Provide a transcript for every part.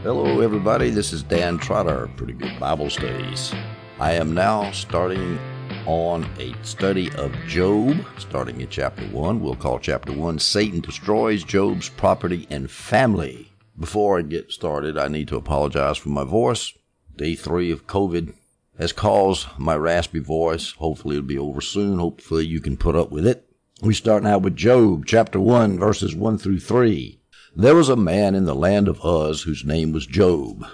Hello everybody, this is Dan Trotter, Pretty Good Bible Studies. I am now starting on a study of Job, starting in chapter 1. We'll call chapter 1, Satan Destroys Job's Property and Family. Before I get started, I need to apologize for my voice. Day 3 of COVID has caused my raspy voice. Hopefully it'll be over soon. Hopefully you can put up with it. We start now with Job, chapter 1, verses 1 through 3. There was a man in the land of Uz whose name was Job.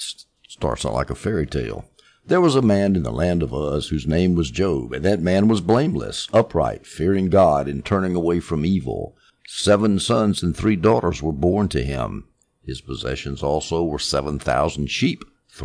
Starts out like a fairy tale. There was a man in the land of Uz whose name was Job, and that man was blameless, upright, fearing God, and turning away from evil. 7 sons and 3 daughters were born to him. His possessions also were 7,000 sheep,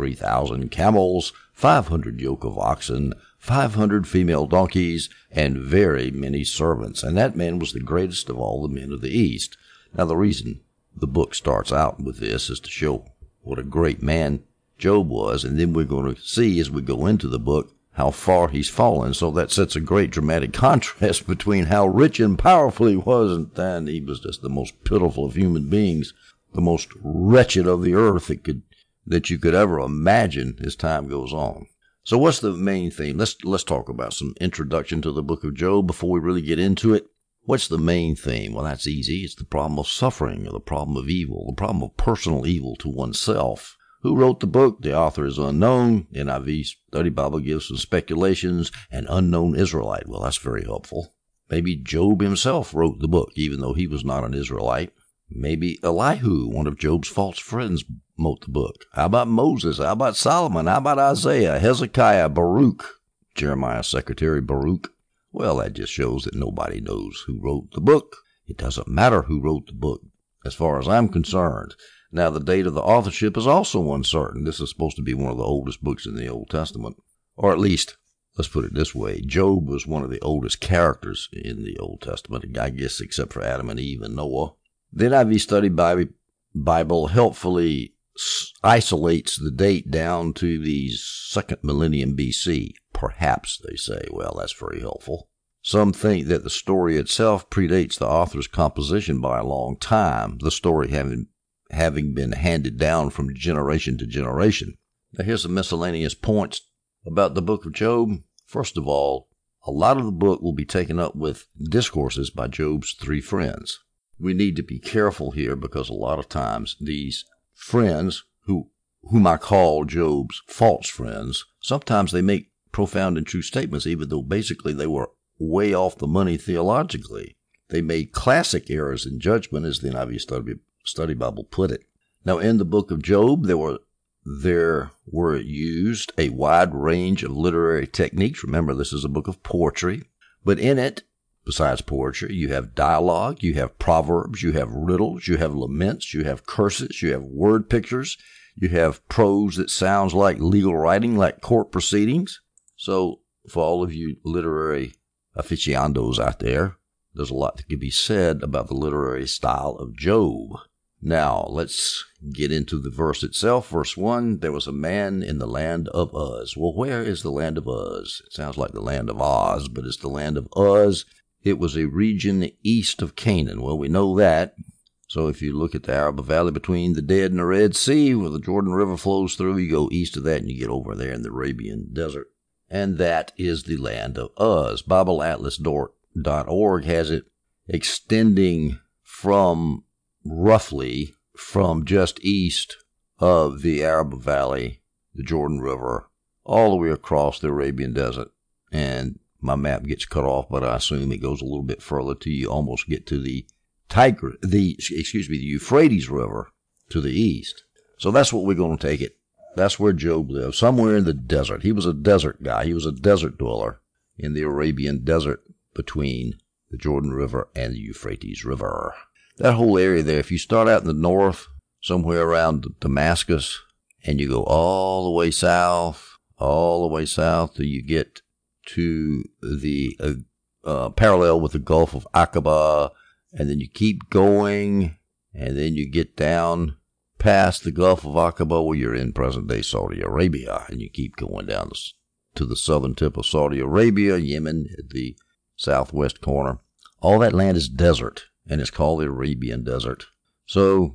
3,000 camels, 500 yoke of oxen, 500 female donkeys, and very many servants. And that man was the greatest of all the men of the East. Now, the reason the book starts out with this is to show what a great man Job was, and then we're going to see as we go into the book how far he's fallen. So that sets a great dramatic contrast between how rich and powerful he was, and he was just the most pitiful of human beings, the most wretched of the earth that you could ever imagine as time goes on. So what's the main theme? Let's talk about some introduction to the book of Job before we really get into it. What's the main theme? Well, that's easy. It's the problem of suffering, or the problem of evil, the problem of personal evil to oneself. Who wrote the book? The author is unknown. NIV Study Bible gives some speculations. An unknown Israelite. Well, that's very helpful. Maybe Job himself wrote the book, even though he was not an Israelite. Maybe Elihu, one of Job's false friends, wrote the book. How about Moses? How about Solomon? How about Isaiah, Hezekiah, Baruch, Jeremiah's secretary Baruch? Well, that just shows that nobody knows who wrote the book. It doesn't matter who wrote the book, as far as I'm concerned. Now, the date of the authorship is also uncertain. This is supposed to be one of the oldest books in the Old Testament. Or at least, let's put it this way, Job was one of the oldest characters in the Old Testament, I guess except for Adam and Eve and Noah. The NIV Study Bible helpfully isolates the date down to the 2nd millennium BC. Perhaps, they say. Well, that's very helpful. Some think that the story itself predates the author's composition by a long time, the story having been handed down from generation to generation. Now, here's some miscellaneous points about the book of Job. First of all, a lot of the book will be taken up with discourses by Job's 3 friends. We need to be careful here because a lot of times these friends, whom I call Job's false friends, sometimes they make profound and true statements, even though basically they were way off the money theologically. They made classic errors in judgment, as the NIV Study Bible put it. Now, in the book of Job, there were used a wide range of literary techniques. Remember, this is a book of poetry, but in it, besides poetry, you have dialogue, you have proverbs, you have riddles, you have laments, you have curses, you have word pictures, you have prose that sounds like legal writing, like court proceedings. So, for all of you literary aficionados out there, there's a lot that can be said about the literary style of Job. Now, let's get into the verse itself. Verse 1, there was a man in the land of Uz. Well, where is the land of Uz? It sounds like the land of Oz, but it's the land of Uz. It was a region east of Canaan. Well, we know that. So if you look at the Araba Valley between the Dead and the Red Sea, where the Jordan River flows through, you go east of that and you get over there in the Arabian Desert. And that is the land of Uz. BibleAtlas.org has it extending roughly from just east of the Araba Valley, the Jordan River, all the way across the Arabian Desert. And my map gets cut off, but I assume it goes a little bit further till you almost get to the Euphrates River to the east. So that's what we're going to take it. That's where Job lived, somewhere in the desert. He was a desert guy. He was a desert dweller in the Arabian Desert between the Jordan River and the Euphrates River. That whole area there, if you start out in the north, somewhere around Damascus, and you go all the way south till you get to the parallel with the Gulf of Aqaba, and then you keep going, and then you get down past the Gulf of Aqaba where you're in present-day Saudi Arabia, and you keep going down to the southern tip of Saudi Arabia, Yemen at the southwest corner. All that land is desert, and it's called the Arabian Desert. So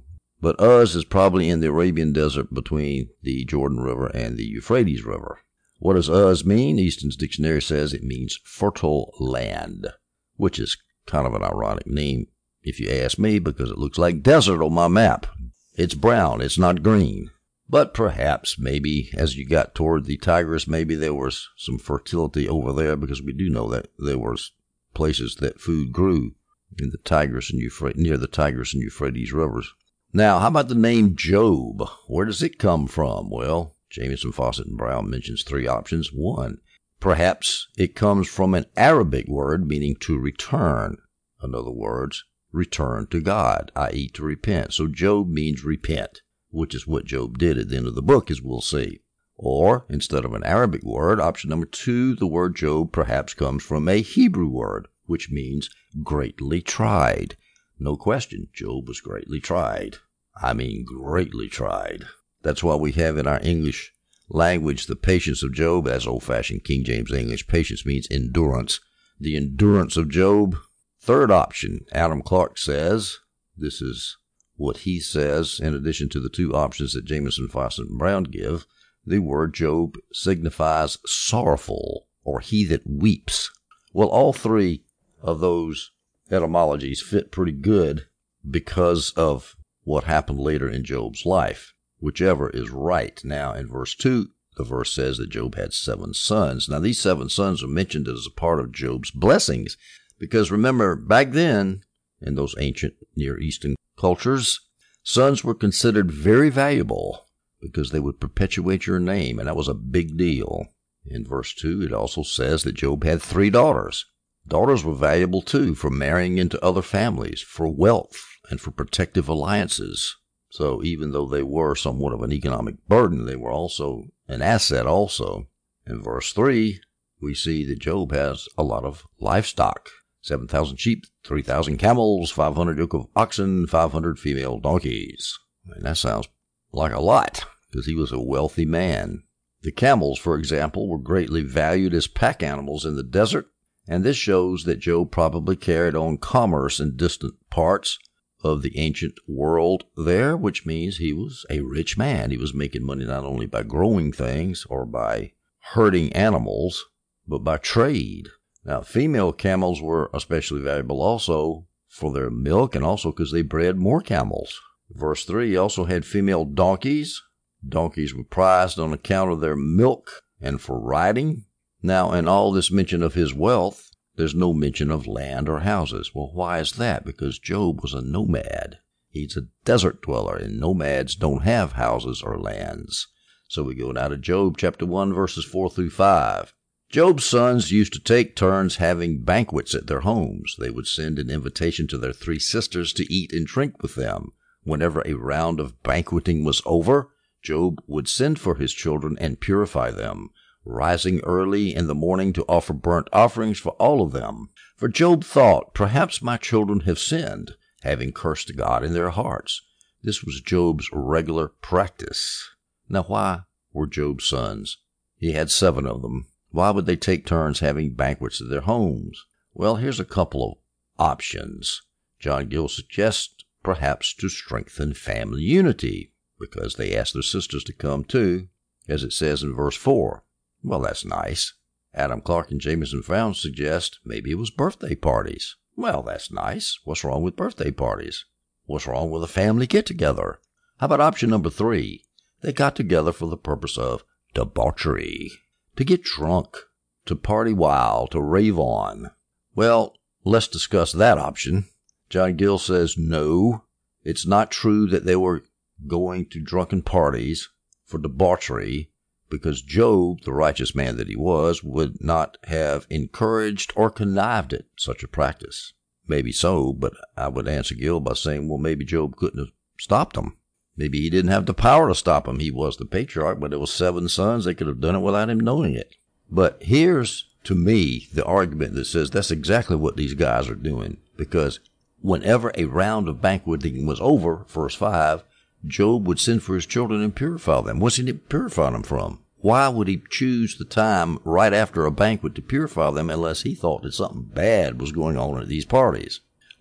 But Uz is probably in the Arabian desert between the Jordan River and the Euphrates River. What does Uz mean? Easton's dictionary says it means fertile land, which is kind of an ironic name if you ask me, because it looks like desert on my map. It's brown, it's not green. But perhaps, maybe, as you got toward the Tigris, maybe there was some fertility over there, because we do know that there was places that food grew in the Tigris and near the Tigris and Euphrates rivers. Now, how about the name Job? Where does it come from? Well, Jamieson, Fawcett, and Brown mentions three options. One, perhaps it comes from an Arabic word meaning to return. In other words, return to God, i.e. to repent. So Job means repent, which is what Job did at the end of the book, as we'll see. Or, instead of an Arabic word, option number two, the word Job perhaps comes from a Hebrew word, which means greatly tried. No question, Job was greatly tried. I mean, greatly tried. That's why we have in our English language the patience of Job, as old-fashioned King James English. Patience means endurance. The endurance of Job. Third option, Adam Clark says, this is what he says, in addition to the two options that Jamieson, Fawcett, and Brown give, the word Job signifies sorrowful, or he that weeps. Well, all three of those etymologies fit pretty good because of what happened later in Job's life, whichever is right. Now, in verse 2, the verse says that Job had 7 sons. Now, these 7 sons are mentioned as a part of Job's blessings, because remember, back then, in those ancient Near Eastern cultures, sons were considered very valuable because they would perpetuate your name, and that was a big deal. In verse 2, it also says that Job had 3 daughters. Daughters were valuable, too, for marrying into other families, for wealth, and for protective alliances. So even though they were somewhat of an economic burden, they were also an asset also. In verse 3, we see that Job has a lot of livestock. 7,000 sheep, 3,000 camels, 500 yoke of oxen, 500 female donkeys. And that sounds like a lot, because he was a wealthy man. The camels, for example, were greatly valued as pack animals in the desert, and this shows that Job probably carried on commerce in distant parts of the ancient world there, which means he was a rich man. He was making money not only by growing things or by herding animals, but by trade. Now, female camels were especially valuable also for their milk and also because they bred more camels. Verse 3, he also had female donkeys. Donkeys were prized on account of their milk and for riding. Now, in all this mention of his wealth, there's no mention of land or houses. Well, why is that? Because Job was a nomad. He's a desert dweller, and nomads don't have houses or lands. So we go now to Job chapter 1, verses 4 through 5. Job's sons used to take turns having banquets at their homes. They would send an invitation to their 3 sisters to eat and drink with them. Whenever a round of banqueting was over, Job would send for his children and purify them, rising early in the morning to offer burnt offerings for all of them. For Job thought, perhaps my children have sinned, having cursed God in their hearts. This was Job's regular practice. Now, why were Job's sons? He had 7 of them. Why would they take turns having banquets at their homes? Well, here's a couple of options. John Gill suggests perhaps to strengthen family unity, because they asked their sisters to come too, as it says in verse 4. Well, that's nice. Adam Clark and Jamieson Brown suggest maybe it was birthday parties. Well, that's nice. What's wrong with birthday parties? What's wrong with a family get-together? How about option number 3? They got together for the purpose of debauchery. To get drunk, to party wild, to rave on. Well, let's discuss that option. John Gill says no, it's not true that they were going to drunken parties for debauchery, because Job, the righteous man that he was, would not have encouraged or connived at such a practice. Maybe so, but I would answer Gill by saying, well, maybe Job couldn't have stopped them. Maybe he didn't have the power to stop him. He was the patriarch, but there were 7 sons. They could have done it without him knowing it. But here's, to me, the argument that says that's exactly what these guys are doing. Because whenever a round of banqueting was over, verse 5, Job would send for his children and purify them. What's he purifying them from? Why would he choose the time right after a banquet to purify them unless he thought that something bad was going on at these parties?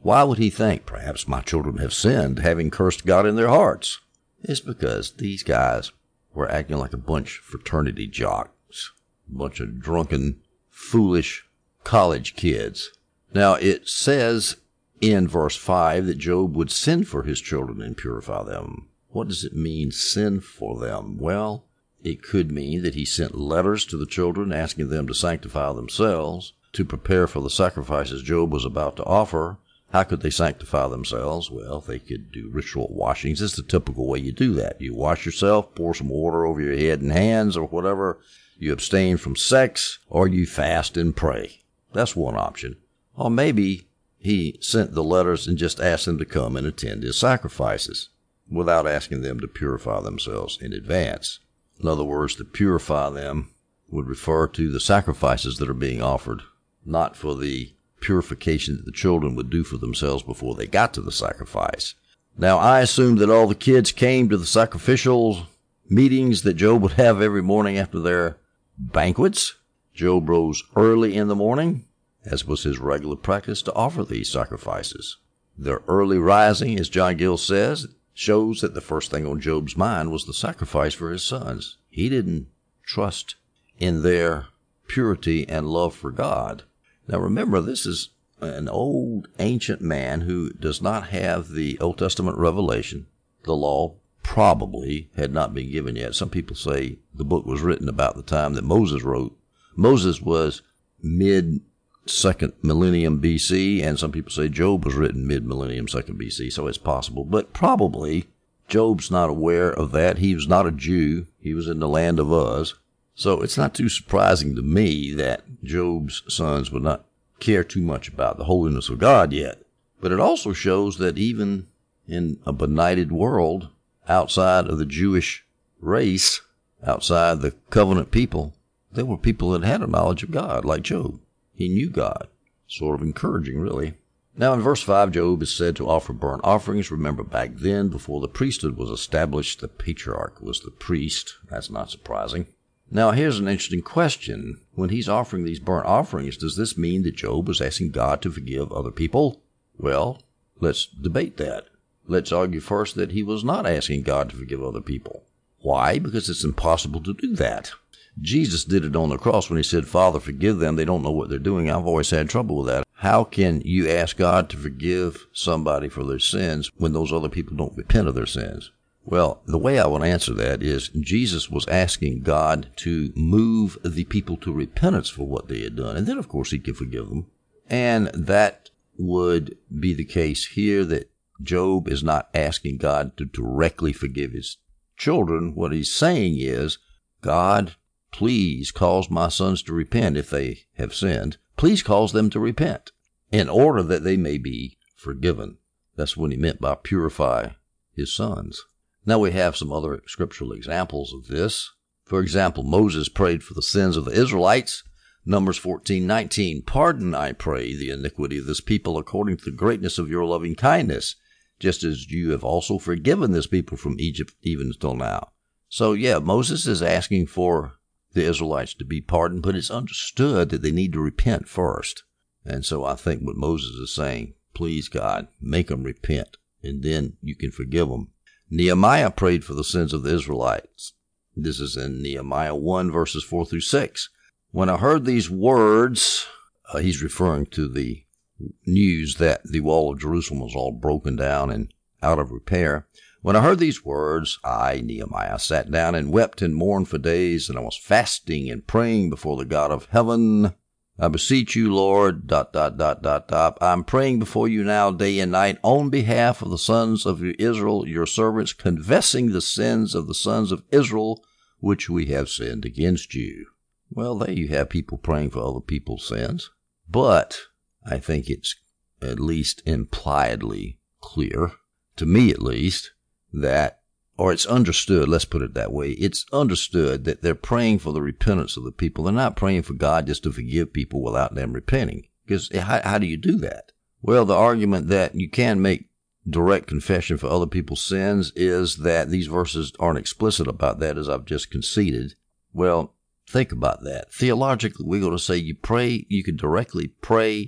Why would he think, perhaps my children have sinned, having cursed God in their hearts? It's because these guys were acting like a bunch of fraternity jocks, a bunch of drunken, foolish college kids. Now, it says in verse 5 that Job would send for his children and purify them. What does it mean, send for them? Well, it could mean that he sent letters to the children asking them to sanctify themselves, to prepare for the sacrifices Job was about to offer. How could they sanctify themselves? Well, they could do ritual washings. It's the typical way you do that. You wash yourself, pour some water over your head and hands or whatever. You abstain from sex, or you fast and pray. That's one option. Or maybe he sent the letters and just asked them to come and attend his sacrifices without asking them to purify themselves in advance. In other words, to purify them would refer to the sacrifices that are being offered, not for the purification that the children would do for themselves before they got to the sacrifice. Now, I assume that all the kids came to the sacrificial meetings that Job would have every morning after their banquets. Job rose early in the morning, as was his regular practice, to offer these sacrifices. Their early rising, as John Gill says, shows that the first thing on Job's mind was the sacrifice for his sons. He didn't trust in their purity and love for God. Now remember, this is an old, ancient man who does not have the Old Testament revelation. The law probably had not been given yet. Some people say the book was written about the time that Moses wrote. Moses was mid-second millennium BC, and some people say Job was written mid-millennium second BC, so it's possible. But probably Job's not aware of that. He was not a Jew. He was in the land of Uz. So it's not too surprising to me that Job's sons would not care too much about the holiness of God yet. But it also shows that even in a benighted world, outside of the Jewish race, outside the covenant people, there were people that had a knowledge of God, like Job. He knew God. Sort of encouraging, really. Now in verse 5, Job is said to offer burnt offerings. Remember, back then, before the priesthood was established, the patriarch was the priest. That's not surprising. Now, here's an interesting question. When he's offering these burnt offerings, does this mean that Job was asking God to forgive other people? Well, let's debate that. Let's argue first that he was not asking God to forgive other people. Why? Because it's impossible to do that. Jesus did it on the cross when he said, Father, forgive them. They don't know what they're doing. I've always had trouble with that. How can you ask God to forgive somebody for their sins when those other people don't repent of their sins? Well, the way I would answer that is Jesus was asking God to move the people to repentance for what they had done. And then, of course, he could forgive them. And that would be the case here, that Job is not asking God to directly forgive his children. What he's saying is, God, please cause my sons to repent if they have sinned. Please cause them to repent in order that they may be forgiven. That's what he meant by purify his sons. Now we have some other scriptural examples of this. For example, Moses prayed for the sins of the Israelites. Numbers 14:19, pardon, I pray, the iniquity of this people according to the greatness of your loving kindness, just as you have also forgiven this people from Egypt even until now. So yeah, Moses is asking for the Israelites to be pardoned, but it's understood that they need to repent first. And so I think what Moses is saying, please God, make them repent, and then you can forgive them. Nehemiah prayed for the sins of the Israelites. This is in Nehemiah 1, verses 4 through 6. When I heard these words, he's referring to the news that the wall of Jerusalem was all broken down and out of repair. When I heard these words, I, Nehemiah, sat down and wept and mourned for days, and I was fasting and praying before the God of heaven. I beseech you, Lord, ... I'm praying before you now day and night on behalf of the sons of Israel, your servants, confessing the sins of the sons of Israel, which we have sinned against you. Well, there you have people praying for other people's sins. But I think it's at least impliedly clear, to me at least, that, or it's understood, let's put it that way, it's understood that they're praying for the repentance of the people. They're not praying for God just to forgive people without them repenting. Because how do you do that? Well, the argument that you can make direct confession for other people's sins is that these verses aren't explicit about that, as I've just conceded. Well, think about that. Theologically, we're going to say you can directly pray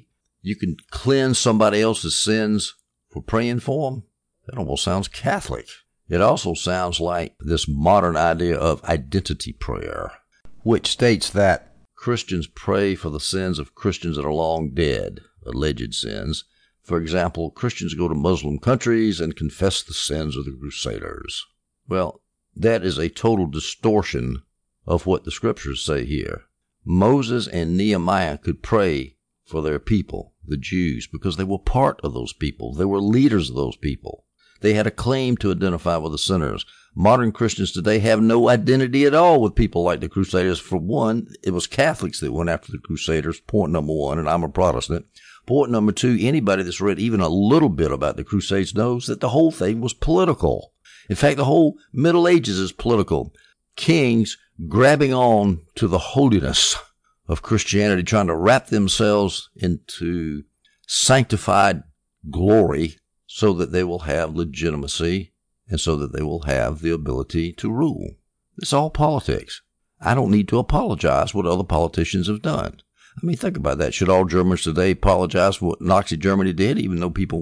you can cleanse somebody else's sins for praying for them? That almost sounds Catholic. It also sounds like this modern idea of identity prayer, which states that Christians pray for the sins of Christians that are long dead, alleged sins. For example, Christians go to Muslim countries and confess the sins of the Crusaders. Well, that is a total distortion of what the scriptures say here. Moses and Nehemiah could pray for their people, the Jews, because they were part of those people. They were leaders of those people. They had a claim to identify with the sinners. Modern Christians today have no identity at all with people like the Crusaders. For one, it was Catholics that went after the Crusaders, point number one, and I'm a Protestant. Point number two, anybody that's read even a little bit about the Crusades knows that the whole thing was political. In fact, the whole Middle Ages is political. Kings grabbing on to the holiness of Christianity, trying to wrap themselves into sanctified glory so that they will have legitimacy and so that they will have the ability to rule. It's all politics. I don't need to apologize for what other politicians have done. I mean, think about that. Should all Germans today apologize for what Nazi Germany did, even though people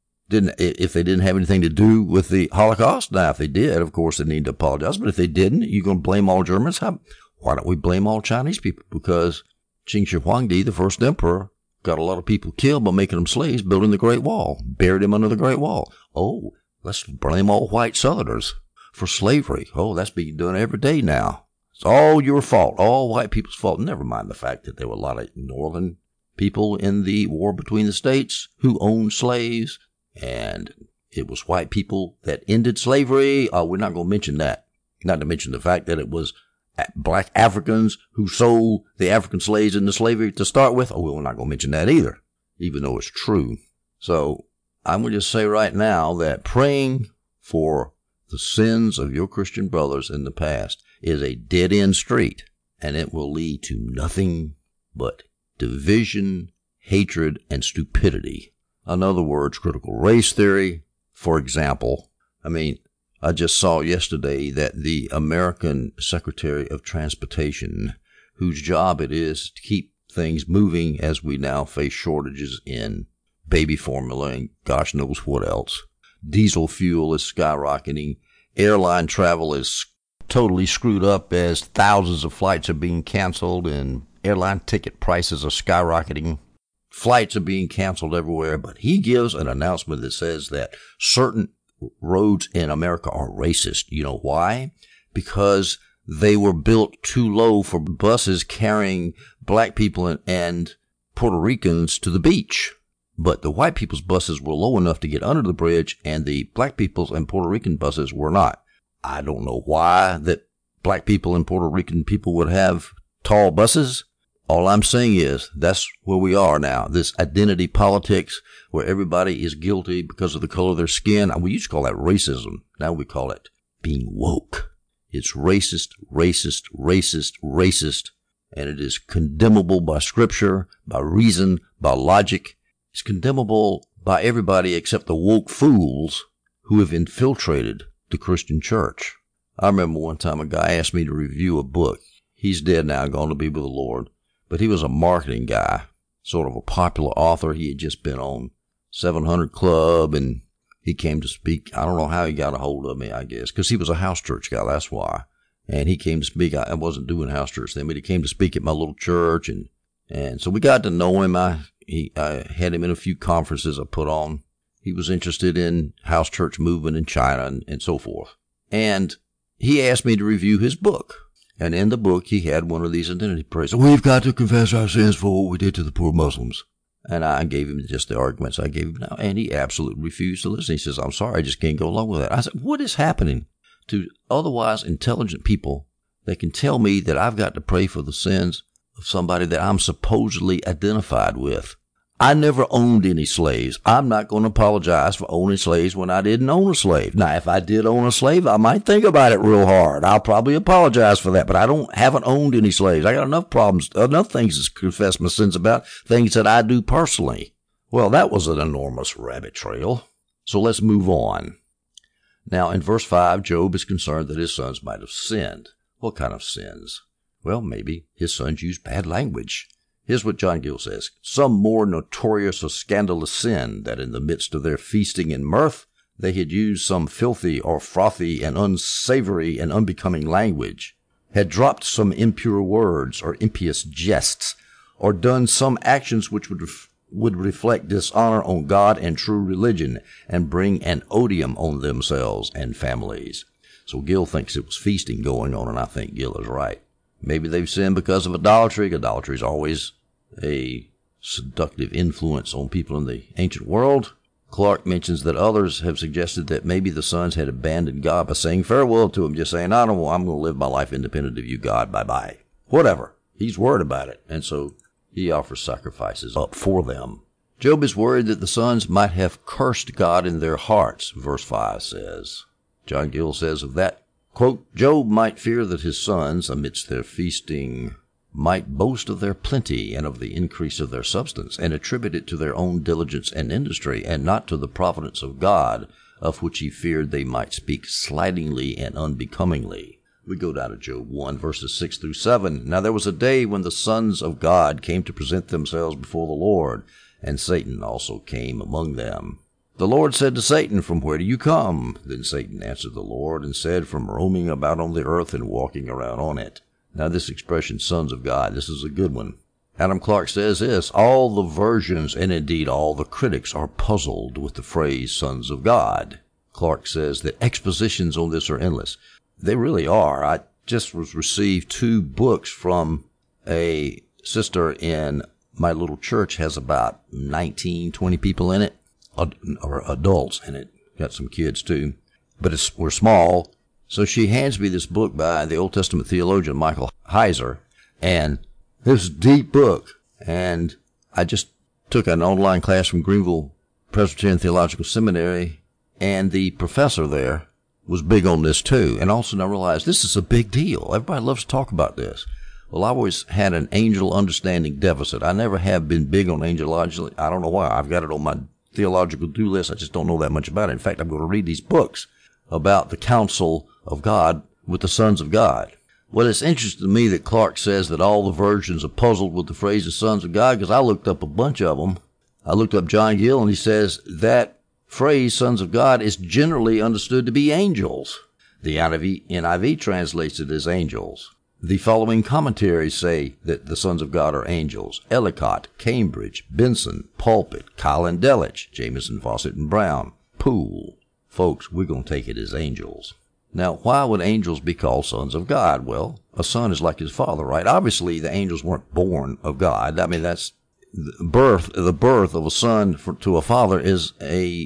if they didn't have anything to do with the Holocaust? Now, if they did, of course, they need to apologize. But if they didn't, you're going to blame all Germans? Why don't we blame all Chinese people? Because Qin Shi Huangdi, the first emperor, got a lot of people killed by making them slaves, building the Great Wall, buried them under the Great Wall. Oh, let's blame all white Southerners for slavery. Oh, that's being done every day now. It's all your fault, all white people's fault. Never mind the fact that there were a lot of northern people in the war between the states who owned slaves, and it was white people that ended slavery. We're not going to mention that. Not to mention the fact that it was black Africans who sold the African slaves into slavery to start with. We're not going to mention that either, even though it's true. So I'm going to just say right now that praying for the sins of your Christian brothers in the past is a dead-end street, and it will lead to nothing but division, hatred, and stupidity. In other words, critical race theory, for example. I just saw yesterday that the American Secretary of Transportation, whose job it is to keep things moving as we now face shortages in baby formula and gosh knows what else. Diesel fuel is skyrocketing. Airline travel is totally screwed up as thousands of flights are being canceled and airline ticket prices are skyrocketing. Flights are being canceled everywhere, but he gives an announcement that says that certain roads in America are racist. You know why? Because they were built too low for buses carrying black people and Puerto Ricans to the beach. But the white people's buses were low enough to get under the bridge, and the black people's and Puerto Rican buses were not. I don't know why that black people and Puerto Rican people would have tall buses. All I'm saying is that's where we are now, this identity politics where everybody is guilty because of the color of their skin. We used to call that racism. Now we call it being woke. It's racist, racist, racist, racist, and it is condemnable by scripture, by reason, by logic. It's condemnable by everybody except the woke fools who have infiltrated the Christian church. I remember one time a guy asked me to review a book. He's dead now, gone to be with the Lord. But he was a marketing guy, sort of a popular author. He had just been on 700 Club, and he came to speak. I don't know how he got a hold of me, I guess, because he was a house church guy, that's why. And he came to speak. I wasn't doing house church then, but he came to speak at my little church, and so we got to know him. I had him in a few conferences I put on. He was interested in house church movement in China and so forth. And he asked me to review his book. And in the book, he had one of these identity prayers. We've got to confess our sins for what we did to the poor Muslims. And I gave him just the arguments I gave him now. And he absolutely refused to listen. He says, I'm sorry, I just can't go along with that. I said, what is happening to otherwise intelligent people that can tell me that I've got to pray for the sins of somebody that I'm supposedly identified with? I never owned any slaves. I'm not going to apologize for owning slaves when I didn't own a slave. Now, if I did own a slave, I might think about it real hard. I'll probably apologize for that, but I haven't owned any slaves. I got enough problems, enough things to confess my sins about, things that I do personally. Well, that was an enormous rabbit trail. So let's move on. Now, in verse 5, Job is concerned that his sons might have sinned. What kind of sins? Well, maybe his sons used bad language. Here's what John Gill says. Some more notorious or scandalous sin, that in the midst of their feasting and mirth, they had used some filthy or frothy and unsavory and unbecoming language, had dropped some impure words or impious jests, or done some actions which would reflect dishonor on God and true religion, and bring an odium on themselves and families. So Gill thinks it was feasting going on, and I think Gill is right. Maybe they've sinned because of idolatry. Idolatry is always a seductive influence on people in the ancient world. Clark mentions that others have suggested that maybe the sons had abandoned God by saying farewell to him, just saying, I'm going to live my life independent of you, God, bye-bye. Whatever. He's worried about it, and so he offers sacrifices up for them. Job is worried that the sons might have cursed God in their hearts, verse 5 says. John Gill says of that, quote, Job might fear that his sons, amidst their feasting, might boast of their plenty and of the increase of their substance, and attribute it to their own diligence and industry, and not to the providence of God, of which he feared they might speak slightingly and unbecomingly. We go down to Job 1, verses 6 through 7. Now there was a day when the sons of God came to present themselves before the Lord, and Satan also came among them. The Lord said to Satan, From where do you come? Then Satan answered the Lord and said, From roaming about on the earth and walking around on it. Now this expression, sons of God, this is a good one. Adam Clark says this, all the versions and indeed all the critics are puzzled with the phrase sons of God. Clark says that expositions on this are endless. They really are. I just received 2 books from a sister in my little church, has about 19, 20 people in it, or adults in it. Got some kids too, but we're small. So she hands me this book by the Old Testament theologian Michael Heiser, and this deep book. And I just took an online class from Greenville Presbyterian Theological Seminary, and the professor there was big on this too. And also I realized this is a big deal. Everybody loves to talk about this. Well, I've always had an angel understanding deficit. I never have been big on angelology. I don't know why. I've got it on my theological do list. I just don't know that much about it. In fact, I'm going to read these books about the counsel of God with the sons of God. Well, it's interesting to me that Clark says that all the versions are puzzled with the phrase the sons of God, because I looked up a bunch of them. I looked up John Gill, and he says that phrase, sons of God, is generally understood to be angels. The NIV translates it as angels. The following commentaries say that the sons of God are angels: Ellicott, Cambridge, Benson, Pulpit, Kyle and Delitzsch, Jameson, Fawcett and Brown, Poole. Folks, we're going to take it as angels. Now, why would angels be called sons of God? Well, a son is like his father, right? Obviously, the angels weren't born of God. I mean, that's the birth of a son to a father is an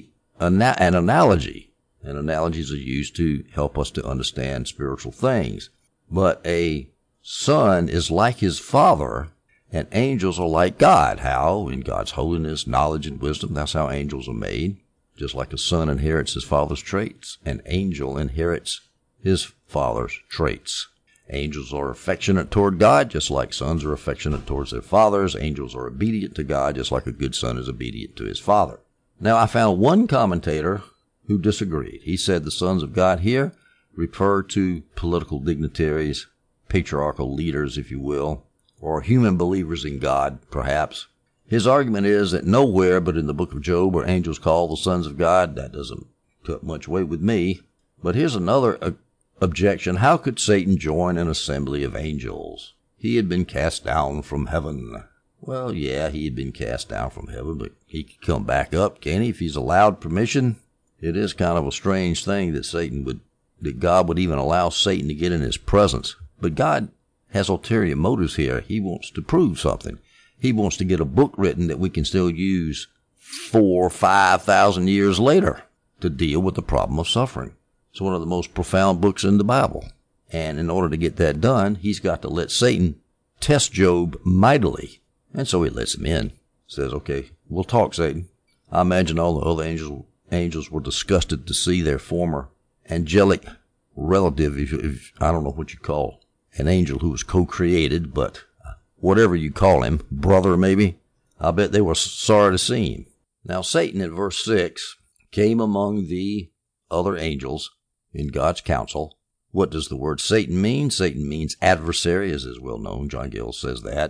analogy. And analogies are used to help us to understand spiritual things. But a son is like his father, and angels are like God. How? In God's holiness, knowledge, and wisdom. That's how angels are made. Just like a son inherits his father's traits, an angel inherits his father's traits. Angels are affectionate toward God, just like sons are affectionate towards their fathers. Angels are obedient to God, just like a good son is obedient to his father. Now, I found one commentator who disagreed. He said the sons of God here refer to political dignitaries, patriarchal leaders, if you will, or human believers in God, perhaps. His argument is that nowhere but in the book of Job are angels called the sons of God. That doesn't cut much weight with me. But here's another objection. How could Satan join an assembly of angels? He had been cast down from heaven. Well, yeah, he had been cast down from heaven, but he could come back up, can't he, if he's allowed permission? It is kind of a strange thing that God would even allow Satan to get in his presence. But God has ulterior motives here. He wants to prove something. He wants to get a book written that we can still use 4,000 or 5,000 years later to deal with the problem of suffering. It's one of the most profound books in the Bible. And in order to get that done, he's got to let Satan test Job mightily. And so he lets him in. Says, okay, we'll talk, Satan. I imagine all the other angels were disgusted to see their former angelic relative, if I don't know what you call an angel who was co-created, but whatever you call him, brother maybe, I bet they were sorry to see him. Now Satan in verse 6 came among the other angels in God's counsel. What does the word Satan mean? Satan means adversary, as is well known. John Gill says that.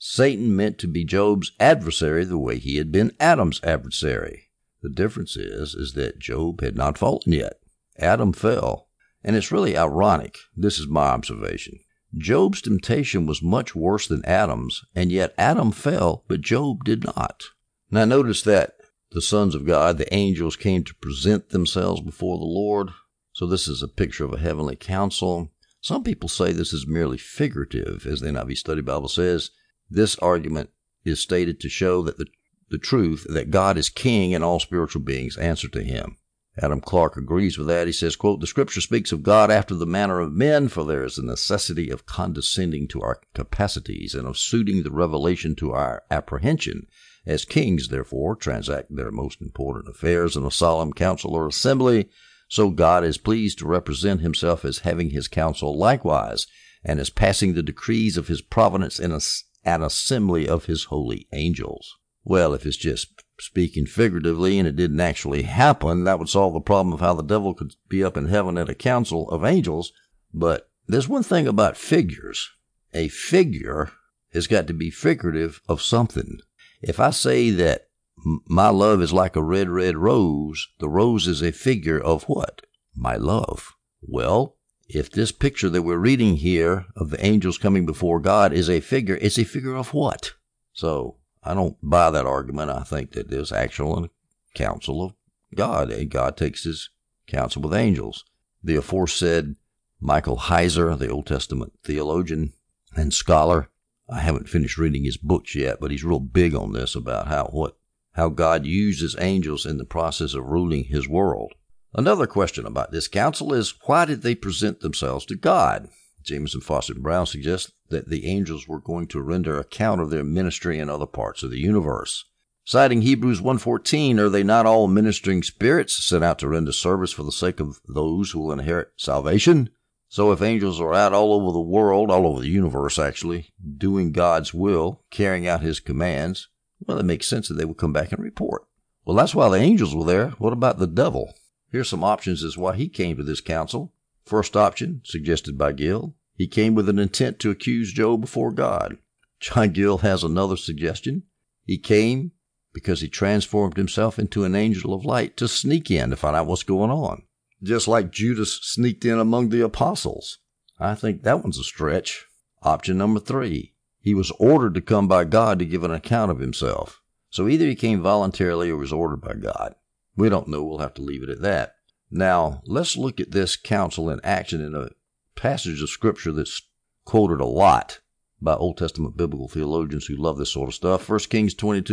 Satan meant to be Job's adversary the way he had been Adam's adversary. The difference is that Job had not fallen yet. Adam fell. And it's really ironic. This is my observation. Job's temptation was much worse than Adam's, and yet Adam fell, but Job did not. Now notice that the sons of God, the angels, came to present themselves before the Lord. So this is a picture of a heavenly council. Some people say this is merely figurative. As the NIV Study Bible says, this argument is stated to show that the truth that God is king and all spiritual beings answer to him. Adam Clarke agrees with that. He says, quote, "The scripture speaks of God after the manner of men, for there is a necessity of condescending to our capacities and of suiting the revelation to our apprehension. As kings, therefore, transact their most important affairs in a solemn council or assembly, so God is pleased to represent himself as having his council likewise, and as passing the decrees of his providence in an assembly of his holy angels." Well, if it's just speaking figuratively and it didn't actually happen, that would solve the problem of how the devil could be up in heaven at a council of angels. But there's one thing about figures. A figure has got to be figurative of something. If I say that my love is like a red, red rose, the rose is a figure of what? My love. Well, if this picture that we're reading here of the angels coming before God is a figure, it's a figure of what? So I don't buy that argument. I think that there's actual counsel of God, and God takes his counsel with angels. The aforesaid Michael Heiser, the Old Testament theologian and scholar, I haven't finished reading his books yet, but he's real big on this about how God uses angels in the process of ruling his world. Another question about this council is, why did they present themselves to God? Jameson, Fawcett, and Brown suggest that the angels were going to render account of their ministry in other parts of the universe. Citing Hebrews 1:14, are they not all ministering spirits sent out to render service for the sake of those who will inherit salvation? So if angels are out all over the world, all over the universe actually, doing God's will, carrying out his commands, well, it makes sense that they would come back and report. Well, that's why the angels were there. What about the devil? Here's some options as why he came to this council. First option, suggested by Gill, he came with an intent to accuse Job before God. John Gill has another suggestion. He came because he transformed himself into an angel of light to sneak in to find out what's going on. Just like Judas sneaked in among the apostles. I think that one's a stretch. Option number 3, he was ordered to come by God to give an account of himself. So either he came voluntarily or was ordered by God. We don't know. We'll have to leave it at that. Now, let's look at this counsel in action in a passage of Scripture that's quoted a lot by Old Testament biblical theologians who love this sort of stuff. 1 Kings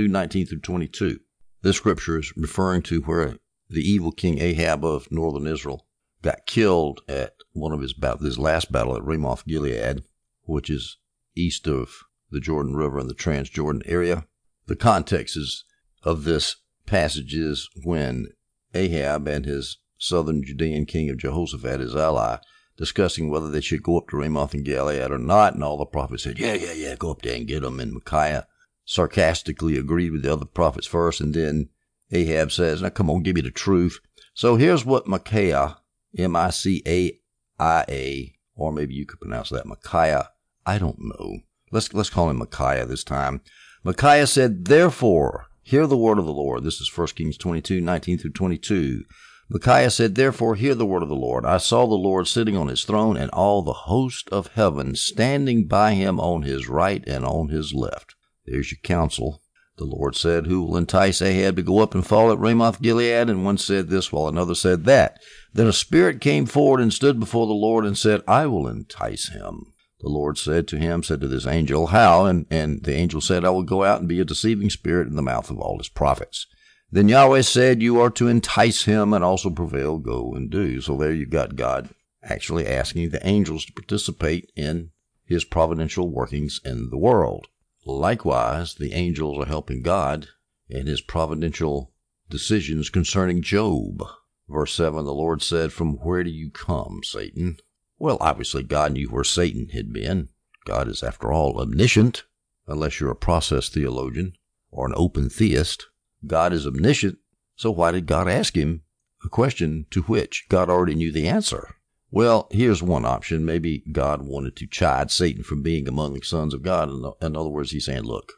22:19-22. This Scripture is referring to where the evil king Ahab of northern Israel got killed at one of his last battle at Ramoth Gilead, which is east of the Jordan River in the Transjordan area. The context of this passage is when Ahab and his southern Judean king of Jehoshaphat, his ally, discussing whether they should go up to Ramoth and Gilead or not, and all the prophets said, yeah, go up there and get them. And Micaiah sarcastically agreed with the other prophets first, and then Ahab says, now come on, give me the truth. So here's what Micaiah, M-I-C-A-I-A, or maybe you could pronounce that Micaiah, I don't know. Let's call him Micaiah this time. Micaiah said, therefore, hear the word of the Lord. This is 1 Kings 22:19-22. Micaiah said, therefore, hear the word of the Lord. I saw the Lord sitting on his throne, and all the host of heaven standing by him on his right and on his left. There's your counsel. The Lord said, who will entice Ahab to go up and fall at Ramoth Gilead? And one said this, while another said that. Then a spirit came forward and stood before the Lord and said, I will entice him. The Lord said to this angel, how? And the angel said, I will go out and be a deceiving spirit in the mouth of all his prophets. Then Yahweh said, you are to entice him and also prevail, go and do. So there you got God actually asking the angels to participate in his providential workings in the world. Likewise, the angels are helping God in his providential decisions concerning Job. Verse 7, the Lord said, from where do you come, Satan? Well, obviously God knew where Satan had been. God is, after all, omniscient, unless you're a process theologian or an open theist. God is omniscient, so why did God ask him a question to which God already knew the answer? Well, here's one option. Maybe God wanted to chide Satan from being among the sons of God. In other words, he's saying, look,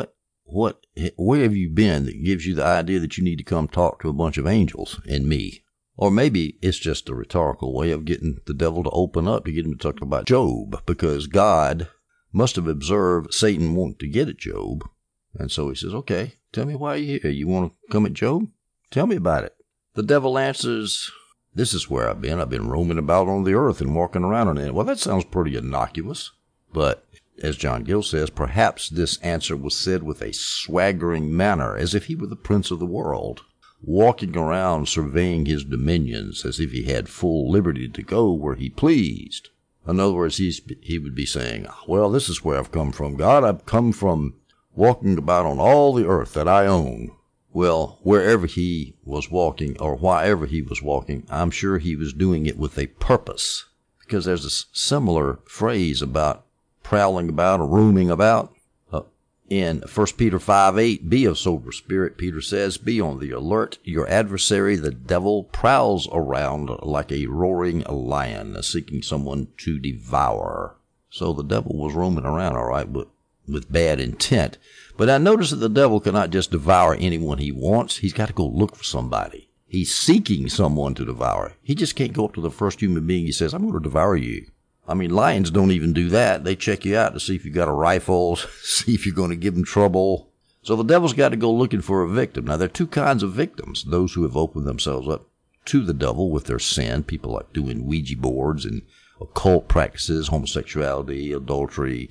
where have you been that gives you the idea that you need to come talk to a bunch of angels and me? Or maybe it's just a rhetorical way of getting the devil to open up to get him to talk about Job, because God must have observed Satan wanting to get at Job. And so he says, okay, tell me why you're here. You want to come at Job? Tell me about it. The devil answers, this is where I've been. I've been roaming about on the earth and walking around on it. Well, that sounds pretty innocuous. But as John Gill says, perhaps this answer was said with a swaggering manner, as if he were the prince of the world, walking around surveying his dominions as if he had full liberty to go where he pleased. In other words, he would be saying, well, this is where I've come from, God. I've come from walking about on all the earth that I own. Well, wherever he was walking or wherever he was walking, I'm sure he was doing it with a purpose, because there's a similar phrase about prowling about or roaming about. In 1 Peter 5:8, be of sober spirit, Peter says, be on the alert. Your adversary, the devil, prowls around like a roaring lion, seeking someone to devour. So the devil was roaming around, all right, but with bad intent. But I notice that the devil cannot just devour anyone he wants. He's got to go look for somebody. He's seeking someone to devour. He just can't go up to the first human being. He says, I'm going to devour you. I mean, lions don't even do that. They check you out to see if you got a rifle, see if you're going to give them trouble. So the devil's got to go looking for a victim. Now, there are two kinds of victims. Those who have opened themselves up to the devil with their sin, people like doing Ouija boards and occult practices, homosexuality, adultery,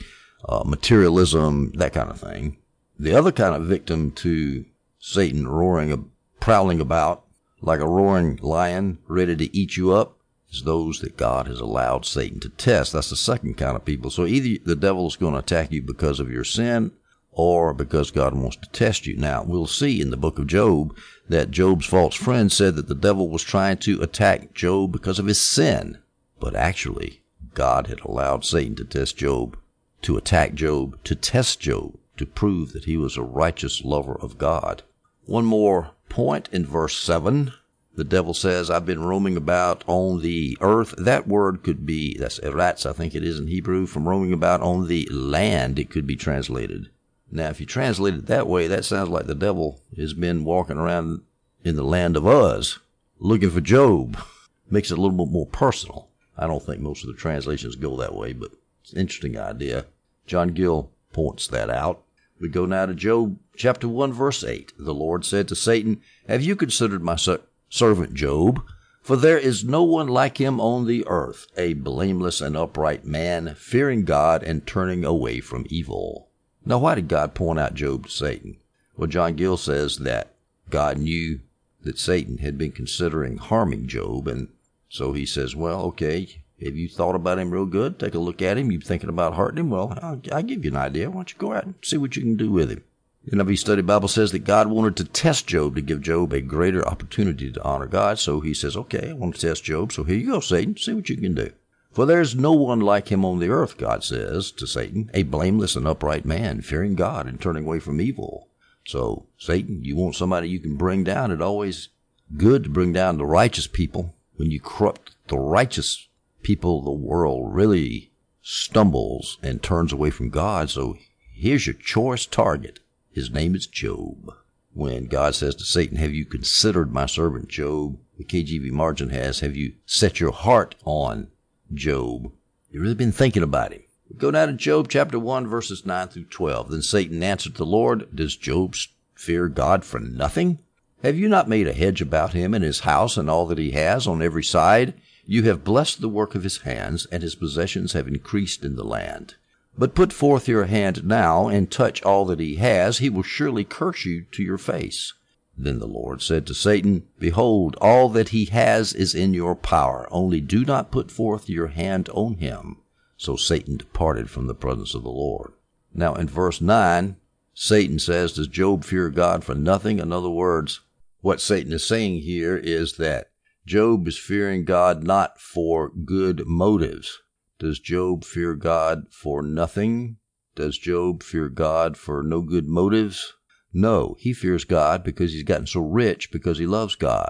materialism, that kind of thing. The other kind of victim to Satan prowling about like a roaring lion ready to eat you up is those that God has allowed Satan to test. That's the second kind of people. So either the devil's going to attack you because of your sin or because God wants to test you. Now, we'll see in the book of Job that Job's false friend said that the devil was trying to attack Job because of his sin. But actually, God had allowed Satan to test Job, to attack Job, to test Job, to prove that he was a righteous lover of God. One more point in verse 7. The devil says, I've been roaming about on the earth. That word could be, that's eretz, I think it is in Hebrew, from roaming about on the land, it could be translated. Now, if you translate it that way, that sounds like the devil has been walking around in the land of Uz, looking for Job. Makes it a little bit more personal. I don't think most of the translations go that way, but it's an interesting idea. John Gill points that out. We go now to Job chapter 1, verse 8. The Lord said to Satan, have you considered my servant Job? For there is no one like him on the earth, a blameless and upright man, fearing God and turning away from evil. Now, why did God point out Job to Satan? Well, John Gill says that God knew that Satan had been considering harming Job, and so he says, well, okay, have you thought about him real good? Take a look at him. You thinking about hurting him? Well, I'll give you an idea. Why don't you go out and see what you can do with him? The NIV Study Bible says that God wanted to test Job, to give Job a greater opportunity to honor God. So he says, okay, I want to test Job. So here you go, Satan. See what you can do. For there's no one like him on the earth, God says to Satan, a blameless and upright man, fearing God and turning away from evil. So, Satan, you want somebody you can bring down. It's always good to bring down the righteous people. When you corrupt the righteous people, the world really stumbles and turns away from God. So here's your choice target. His name is Job. When God says to Satan, have you considered my servant Job? The KJV margin has, have you set your heart on Job? You've really been thinking about him. We go down to Job chapter 1, verses 9 through 12. Then Satan answered the Lord, does Job fear God for nothing? Have you not made a hedge about him and his house and all that he has on every side? You have blessed the work of his hands, and his possessions have increased in the land. But put forth your hand now and touch all that he has. He will surely curse you to your face. Then the Lord said to Satan, behold, all that he has is in your power. Only do not put forth your hand on him. So Satan departed from the presence of the Lord. Now in verse 9, Satan says, does Job fear God for nothing? In other words, what Satan is saying here is that Job is fearing God not for good motives. Does Job fear God for nothing? Does Job fear God for no good motives? No, he fears God because he's gotten so rich because he loves God.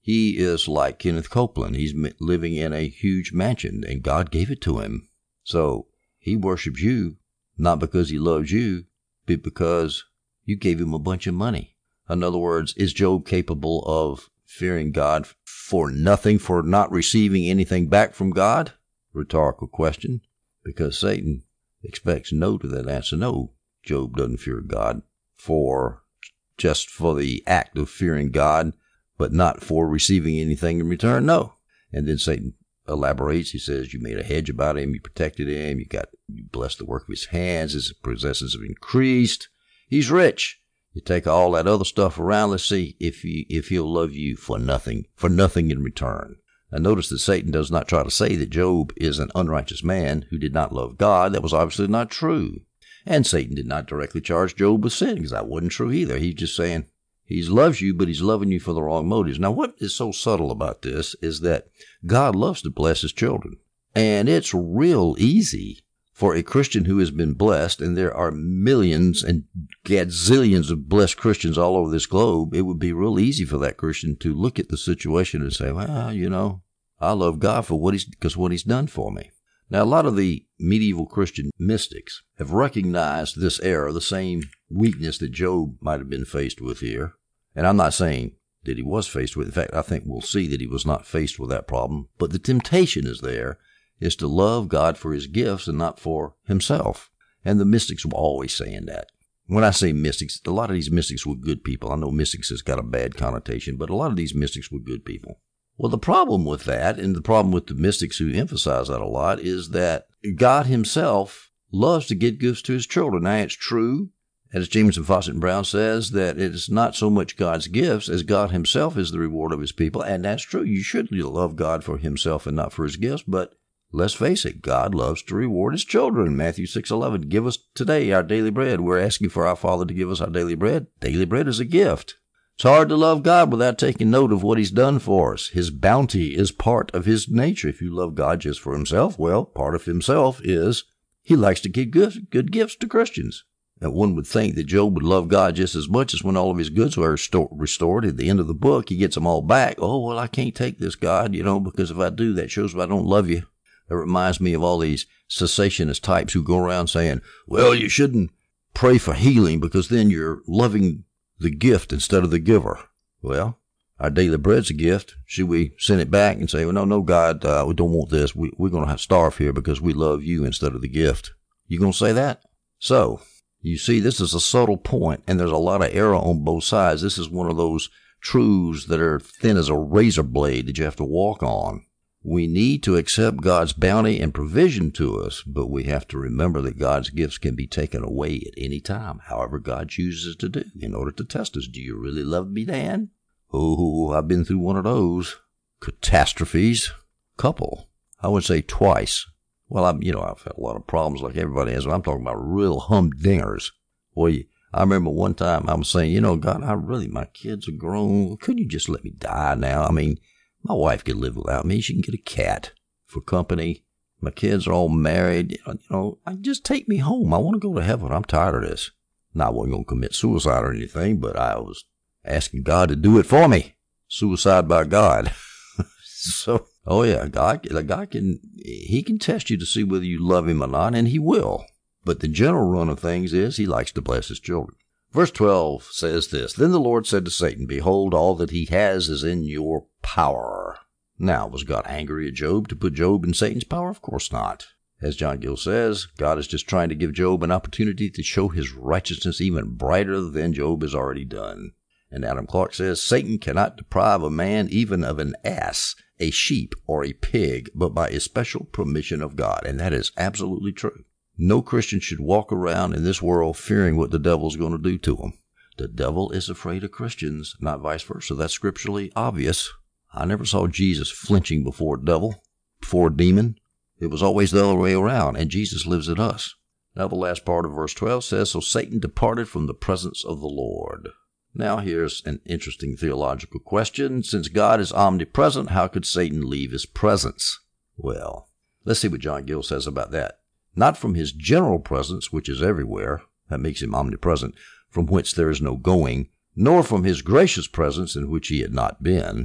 He is like Kenneth Copeland. He's living in a huge mansion, and God gave it to him. So he worships you, not because he loves you, but because you gave him a bunch of money. In other words, is Job capable of fearing God for nothing, for not receiving anything back from God? Rhetorical question, because Satan expects no to that answer. No, Job doesn't fear God just for the act of fearing God, but not for receiving anything in return. No. And then Satan elaborates. He says, you made a hedge about him. You protected him. You blessed the work of his hands. His possessions have increased. He's rich. You take all that other stuff around. Let's see if he'll love you for nothing in return. Now notice that Satan does not try to say that Job is an unrighteous man who did not love God. That was obviously not true. And Satan did not directly charge Job with sin, because that wasn't true either. He's just saying he loves you, but he's loving you for the wrong motives. Now, what is so subtle about this is that God loves to bless his children. And it's real easy for a Christian who has been blessed, and there are millions and gazillions of blessed Christians all over this globe. It would be real easy for that Christian to look at the situation and say, well, I love God for what he's done for me. Now, a lot of the medieval Christian mystics have recognized this error, the same weakness that Job might have been faced with here. And I'm not saying that he was faced with. In fact, I think we'll see that he was not faced with that problem. But the temptation is to love God for his gifts and not for himself. And the mystics were always saying that. When I say mystics, a lot of these mystics were good people. I know mystics has got a bad connotation, but a lot of these mystics were good people. Well, the problem with that, and the problem with the mystics who emphasize that a lot, is that God himself loves to give gifts to his children. Now, it's true, as Jameson, Fawcett, and Brown says, that it is not so much God's gifts as God himself is the reward of his people. And that's true. You should love God for himself and not for his gifts. But let's face it, God loves to reward his children. Matthew 6:11, give us today our daily bread. We're asking for our Father to give us our daily bread. Daily bread is a gift. It's hard to love God without taking note of what he's done for us. His bounty is part of his nature. If you love God just for himself, well, part of himself is he likes to give good gifts to Christians. And one would think that Job would love God just as much as when all of his goods were restored. At the end of the book, he gets them all back. Oh, well, I can't take this, God, because if I do, that shows I don't love you. That reminds me of all these cessationist types who go around saying, well, you shouldn't pray for healing because then you're loving the gift instead of the giver. Well, our daily bread's a gift. Should we send it back and say, well, no, God, we don't want this. We're going to have to starve here because we love you instead of the gift. You going to say that? So, you see, this is a subtle point, and there's a lot of error on both sides. This is one of those truths that are thin as a razor blade that you have to walk on. We need to accept God's bounty and provision to us, but we have to remember that God's gifts can be taken away at any time, however God chooses to do, in order to test us. Do you really love me, Dan? Oh, I've been through one of those catastrophes. Couple. I would say twice. Well, I've had a lot of problems like everybody has, but I'm talking about real humdingers. Well, I remember one time I was saying, God, my kids are grown. Couldn't you just let me die now? My wife could live without me. She can get a cat for company. My kids are all married. Just take me home. I want to go to heaven. I'm tired of this. Now, I wasn't going to commit suicide or anything, but I was asking God to do it for me. Suicide by God. So, oh yeah, God can test you to see whether you love him or not, and he will. But the general run of things is he likes to bless his children. Verse 12 says this, Then the Lord said to Satan, Behold, all that he has is in your power. Now, was God angry at Job to put Job in Satan's power? Of course not. As John Gill says, God is just trying to give Job an opportunity to show his righteousness even brighter than Job has already done. And Adam Clark says, Satan cannot deprive a man even of an ass, a sheep, or a pig, but by a special permission of God. And that is absolutely true. No Christian should walk around in this world fearing what the devil's going to do to them. The devil is afraid of Christians, not vice versa. That's scripturally obvious. I never saw Jesus flinching before a devil, before a demon. It was always the other way around, and Jesus lives in us. Now the last part of verse 12 says, So Satan departed from the presence of the Lord. Now here's an interesting theological question. Since God is omnipresent, how could Satan leave his presence? Well, let's see what John Gill says about that. Not from his general presence, which is everywhere, that makes him omnipresent, from which there is no going, nor from his gracious presence in which he had not been.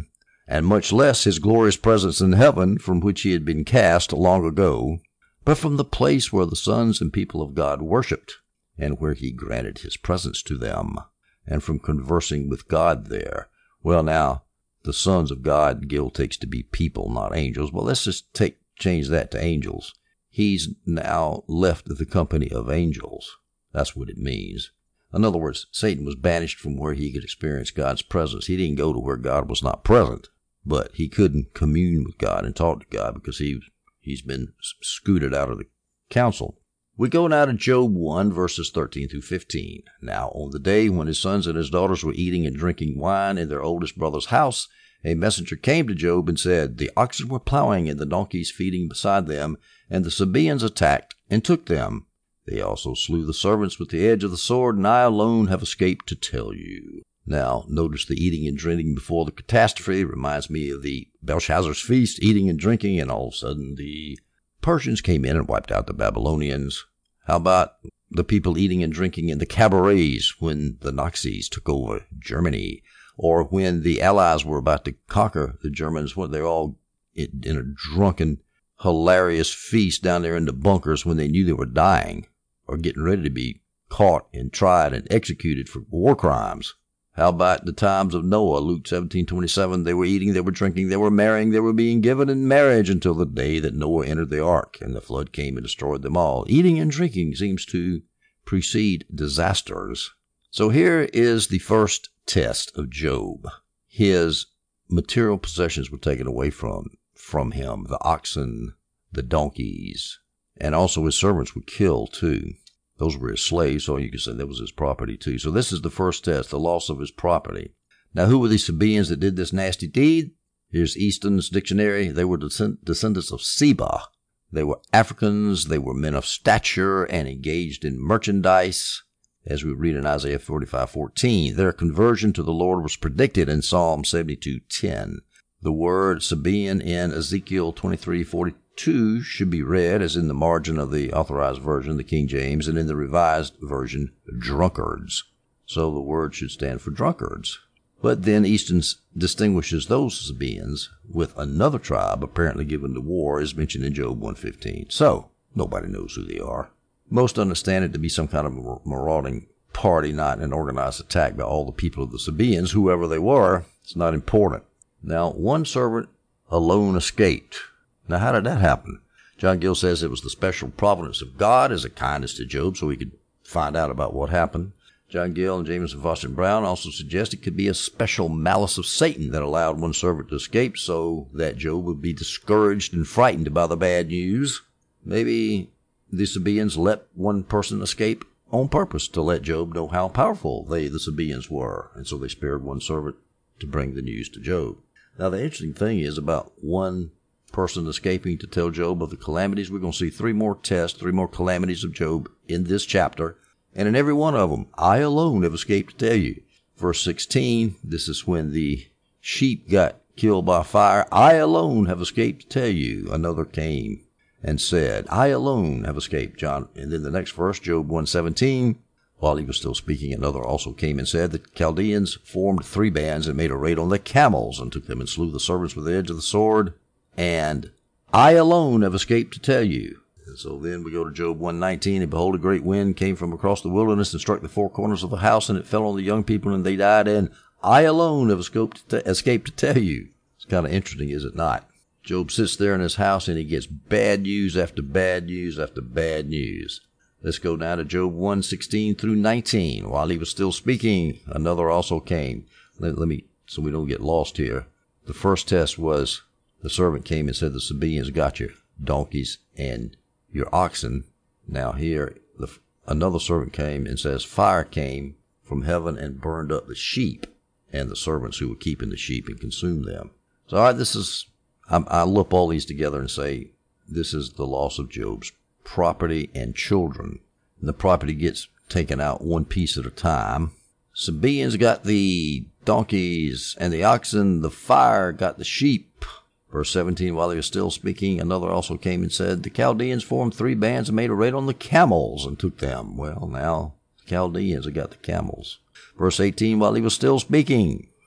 and much less his glorious presence in heaven, from which he had been cast long ago, but from the place where the sons and people of God worshipped, and where he granted his presence to them, and from conversing with God there. Well, now, the sons of God, Gill takes to be people, not angels. Well, let's just change that to angels. He's now left the company of angels. That's what it means. In other words, Satan was banished from where he could experience God's presence. He didn't go to where God was not present, but he couldn't commune with God and talk to God because he's been scooted out of the council. We go now to Job 1, verses 13 through 15. Now, on the day when his sons and his daughters were eating and drinking wine in their oldest brother's house, a messenger came to Job and said, The oxen were plowing and the donkeys feeding beside them, and the Sabaeans attacked and took them. They also slew the servants with the edge of the sword, and I alone have escaped to tell you. Now, notice the eating and drinking before the catastrophe reminds me of the Belshazzar's feast, eating and drinking, and all of a sudden the Persians came in and wiped out the Babylonians. How about the people eating and drinking in the cabarets when the Nazis took over Germany, or when the Allies were about to conquer the Germans, when they're all in a drunken, hilarious feast down there in the bunkers when they knew they were dying or getting ready to be caught and tried and executed for war crimes. How about the times of Noah, Luke 17:27? They were eating, they were drinking, they were marrying, they were being given in marriage until the day that Noah entered the ark, and the flood came and destroyed them all. Eating and drinking seems to precede disasters. So here is the first test of Job. His material possessions were taken away from him, the oxen, the donkeys, and also his servants were killed too. Those were his slaves, so you could say that was his property too. So this is the first test, the loss of his property. Now, who were these Sabaeans that did this nasty deed? Here's Easton's dictionary. They were descendants of Seba. They were Africans. They were men of stature and engaged in merchandise, as we read in Isaiah 45:14. Their conversion to the Lord was predicted in Psalm 72:10. The word Sabaean in Ezekiel 23:42 should be read as in the margin of the Authorized Version, the King James, and in the Revised Version, drunkards. So the word should stand for drunkards. But then Easton distinguishes those Sabaeans with another tribe apparently given to war, as mentioned in Job 1:15. So nobody knows who they are. Most understand it to be some kind of marauding party, not an organized attack by all the people of the Sabaeans, whoever they were. It's not important. Now, one servant alone escaped. Now, how did that happen? John Gill says it was the special providence of God as a kindness to Job so he could find out about what happened. John Gill and Jameson, Foster and Brown also suggest it could be a special malice of Satan that allowed one servant to escape so that Job would be discouraged and frightened by the bad news. Maybe the Sabaeans let one person escape on purpose to let Job know how powerful the Sabaeans were, and so they spared one servant to bring the news to Job. Now, the interesting thing is about one person escaping to tell Job of the calamities. We're going to see three more tests, three more calamities of Job in this chapter. And in every one of them, I alone have escaped to tell you. Verse 16, this is when the sheep got killed by fire. I alone have escaped to tell you. Another came and said, I alone have escaped. John. And then the next verse, Job 1:17, while he was still speaking, another also came and said, the Chaldeans formed 3 bands and made a raid on the camels and took them and slew the servants with the edge of the sword. And I alone have escaped to tell you. And so then we go to Job 1:19, and behold, a great wind came from across the wilderness and struck the 4 corners of the house, and it fell on the young people, and they died. And I alone have escaped to tell you. It's kind of interesting, is it not? Job sits there in his house, and he gets bad news after bad news after bad news. Let's go now to Job 1:16 through 19. While he was still speaking, another also came. Let me, so we don't get lost here. The first test was, the servant came and said, the Sabaeans got your donkeys and your oxen. Now here, another servant came and says, fire came from heaven and burned up the sheep and the servants who were keeping the sheep and consumed them. So, all right, this is, I lump all these together and say, this is the loss of Job's property and children. And the property gets taken out one piece at a time. Sabaeans got the donkeys and the oxen. The fire got the sheep. Verse 17, while he was still speaking, another also came and said, the Chaldeans formed 3 bands and made a raid on the camels and took them. Well, now the Chaldeans have got the camels. Verse 18, while he was still speaking,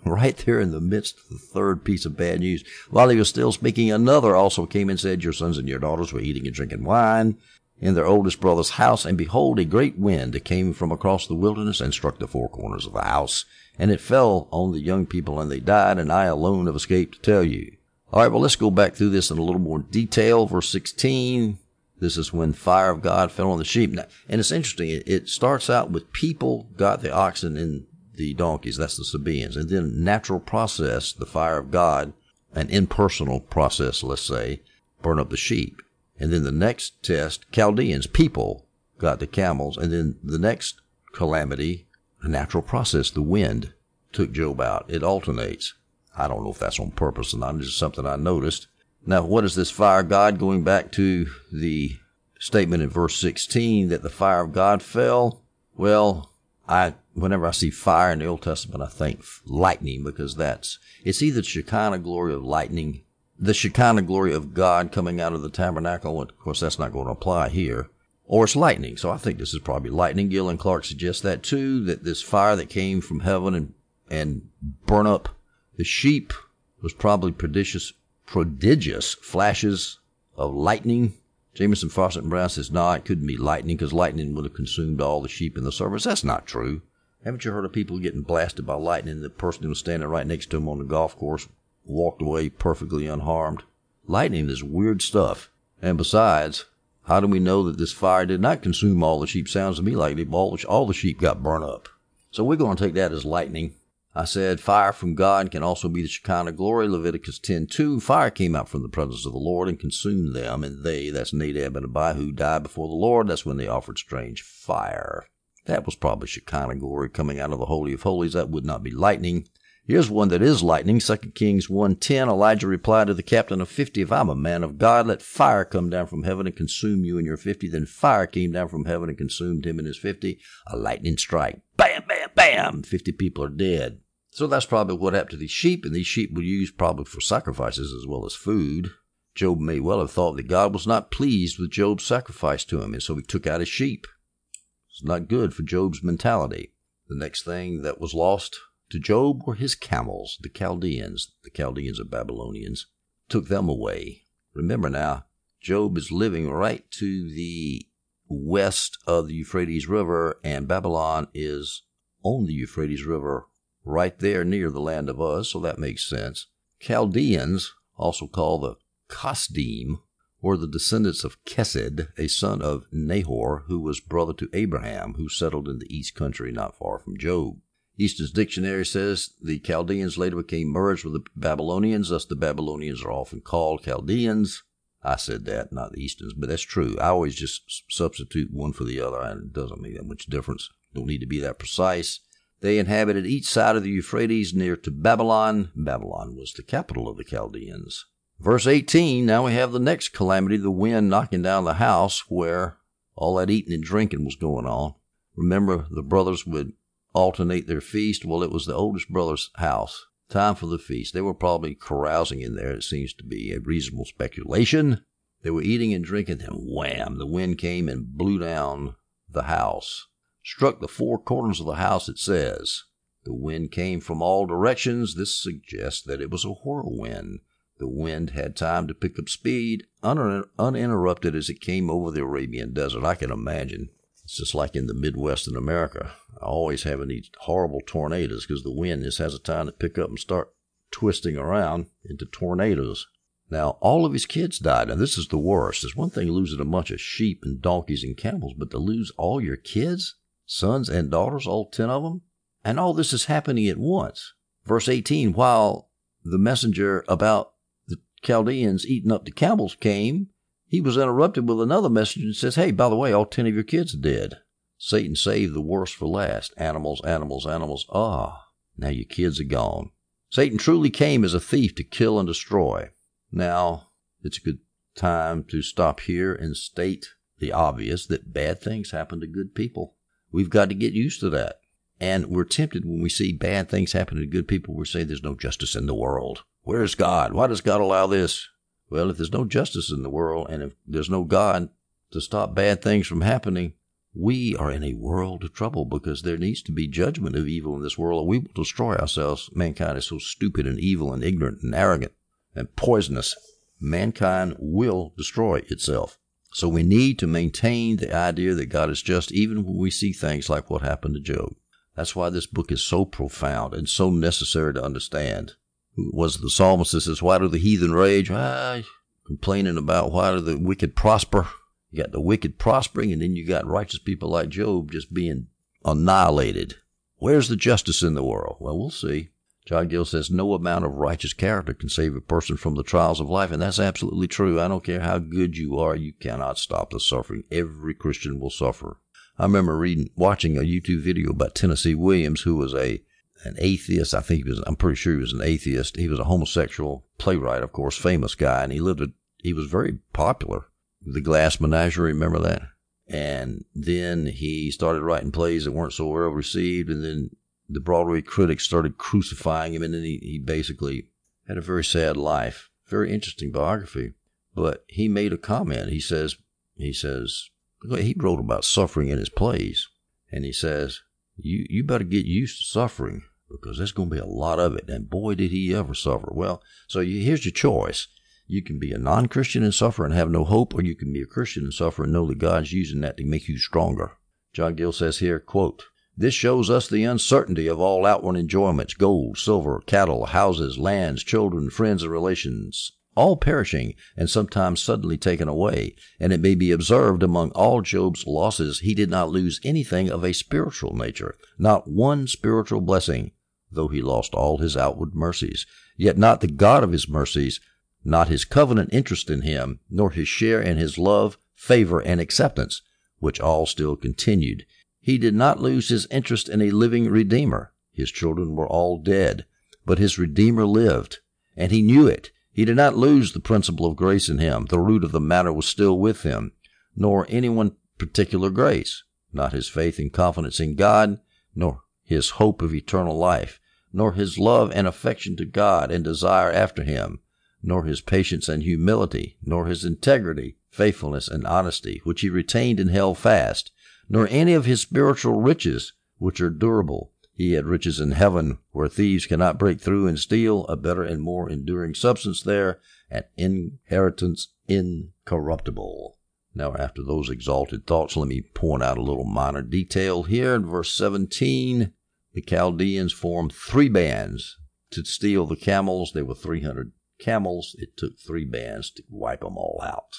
Right there in the midst of the third piece of bad news. While he was still speaking, another also came and said, your sons and your daughters were eating and drinking wine in their oldest brother's house, and behold, a great wind came from across the wilderness and struck the four corners of the house. And it fell on the young people, and they died, and I alone have escaped to tell you. All right, well, let's go back through this in a little more detail. Verse 16, this is when fire of God fell on the sheep. Now, and it's interesting, it starts out with people got the oxen and the donkeys, that's the Sabaeans, and then natural process, the fire of God, an impersonal process, let's say, burn up the sheep. And then the next test, Chaldeans, people got the camels, and then the next calamity, a natural process, the wind took Job out. It alternates. I don't know if that's on purpose or not. It's just something I noticed. Now, what is this fire of God? Going back to the statement in verse 16 that the fire of God fell. Well, whenever I see fire in the Old Testament, I think lightning, because it's either the Shekinah glory of lightning, the Shekinah glory of God coming out of the tabernacle. Of course, that's not going to apply here. Or it's lightning. So I think this is probably lightning. Gill and Clark suggest that too, that this fire that came from heaven and burn up the sheep was probably prodigious flashes of lightning. Jameson, Fawcett, and Brown says, no, it couldn't be lightning, because lightning would have consumed all the sheep in the service. That's not true. Haven't you heard of people getting blasted by lightning? The person who was standing right next to him on the golf course walked away perfectly unharmed. Lightning is weird stuff. And besides, how do we know that this fire did not consume all the sheep? Sounds to me like all the sheep got burned up. So we're going to take that as lightning. I said fire from God can also be the Shekinah glory. Leviticus 10:2, fire came out from the presence of the Lord and consumed them, and they, that's Nadab and Abihu, died before the Lord. That's when they offered strange fire. That was probably Shekinah glory coming out of the Holy of Holies. That would not be lightning. Here's one that is lightning. 2 Kings 1:10, Elijah replied to the captain of 50, if I'm a man of God, let fire come down from heaven and consume you and your 50. Then fire came down from heaven and consumed him and his 50. A lightning strike. Bam, bam, bam. 50 people are dead. So that's probably what happened to these sheep, and these sheep were used probably for sacrifices as well as food. Job may well have thought that God was not pleased with Job's sacrifice to him, and so he took out his sheep. It's not good for Job's mentality. The next thing that was lost to Job were his camels. The Chaldeans are Babylonians, took them away. Remember now, Job is living right to the west of the Euphrates River, and Babylon is on the Euphrates River right there near the land of Uz, so that makes sense. Chaldeans, also called the Kasdim, were the descendants of Kesed, a son of Nahor, who was brother to Abraham, who settled in the east country not far from Job. Easton's dictionary says the Chaldeans later became merged with the Babylonians, thus the Babylonians are often called Chaldeans. I said that, not the Easton's, but that's true. I always just substitute one for the other, and it doesn't make that much difference. Don't need to be that precise. They inhabited each side of the Euphrates near to Babylon. Babylon was the capital of the Chaldeans. Verse 18, now we have the next calamity, the wind knocking down the house where all that eating and drinking was going on. Remember, the brothers would alternate their feast. Well, it was the oldest brother's house. Time for the feast. They were probably carousing in there. It seems to be a reasonable speculation. They were eating and drinking, then wham, the wind came and blew down the house. Struck the four corners of the house, it says. The wind came from all directions. This suggests that it was a whirlwind. The wind had time to pick up speed, uninterrupted as it came over the Arabian desert. I can imagine. It's just like in the Midwest in America. Always having these horrible tornadoes because the wind just has a time to pick up and start twisting around into tornadoes. Now, all of his kids died. Now, this is the worst. It's one thing losing a bunch of sheep and donkeys and camels, but to lose all your kids, sons and daughters, all 10 of them? And all this is happening at once. Verse 18, while the messenger about the Chaldeans eating up the camels came, he was interrupted with another message and says, hey, by the way, all 10 of your kids are dead. Satan saved the worst for last. Animals, animals, animals. Ah, now your kids are gone. Satan truly came as a thief to kill and destroy. Now, it's a good time to stop here and state the obvious that bad things happen to good people. We've got to get used to that. And we're tempted when we see bad things happen to good people, we say there's no justice in the world. Where's God? Why does God allow this? Well, if there's no justice in the world and if there's no God to stop bad things from happening, we are in a world of trouble because there needs to be judgment of evil in this world, or we will destroy ourselves. Mankind is so stupid and evil and ignorant and arrogant and poisonous. Mankind will destroy itself. So we need to maintain the idea that God is just, even when we see things like what happened to Job. That's why this book is so profound and so necessary to understand. Was the psalmist that says, why do the heathen rage? Complaining about why do the wicked prosper? You got the wicked prospering, and then you got righteous people like Job just being annihilated. Where's the justice in the world? Well, we'll see. John Gill says no amount of righteous character can save a person from the trials of life, and that's absolutely true. I don't care how good you are, you cannot stop the suffering. Every Christian will suffer. I remember watching a YouTube video about Tennessee Williams, who was an atheist. I'm pretty sure he was an atheist. He was a homosexual playwright, of course, famous guy, and he was very popular. The Glass Menagerie, remember that? And then he started writing plays that weren't so well received, and then the Broadway critics started crucifying him, and then he basically had a very sad life. Very interesting biography. But he made a comment. He says, he wrote about suffering in his plays, and he says, you better get used to suffering, because there's going to be a lot of it. And boy, did he ever suffer. Well, so here's your choice. You can be a non-Christian and suffer and have no hope, or you can be a Christian and suffer and know that God's using that to make you stronger. John Gill says here, quote, this shows us the uncertainty of all outward enjoyments, gold, silver, cattle, houses, lands, children, friends, and relations, all perishing and sometimes suddenly taken away. And it may be observed among all Job's losses, he did not lose anything of a spiritual nature, not one spiritual blessing, though he lost all his outward mercies, yet not the God of his mercies, not his covenant interest in him, nor his share in his love, favor, and acceptance, which all still continued. He did not lose his interest in a living Redeemer. His children were all dead, but his Redeemer lived, and he knew it. He did not lose the principle of grace in him. The root of the matter was still with him, nor any one particular grace, not his faith and confidence in God, nor his hope of eternal life, nor his love and affection to God and desire after him, nor his patience and humility, nor his integrity, faithfulness, and honesty, which he retained and held fast, nor any of his spiritual riches, which are durable. He had riches in heaven, where thieves cannot break through and steal, a better and more enduring substance there, an inheritance incorruptible. Now, after those exalted thoughts, let me point out a little minor detail here. In verse 17, the Chaldeans formed 3 bands to steal the camels. There were 300 camels. It took 3 bands to wipe them all out.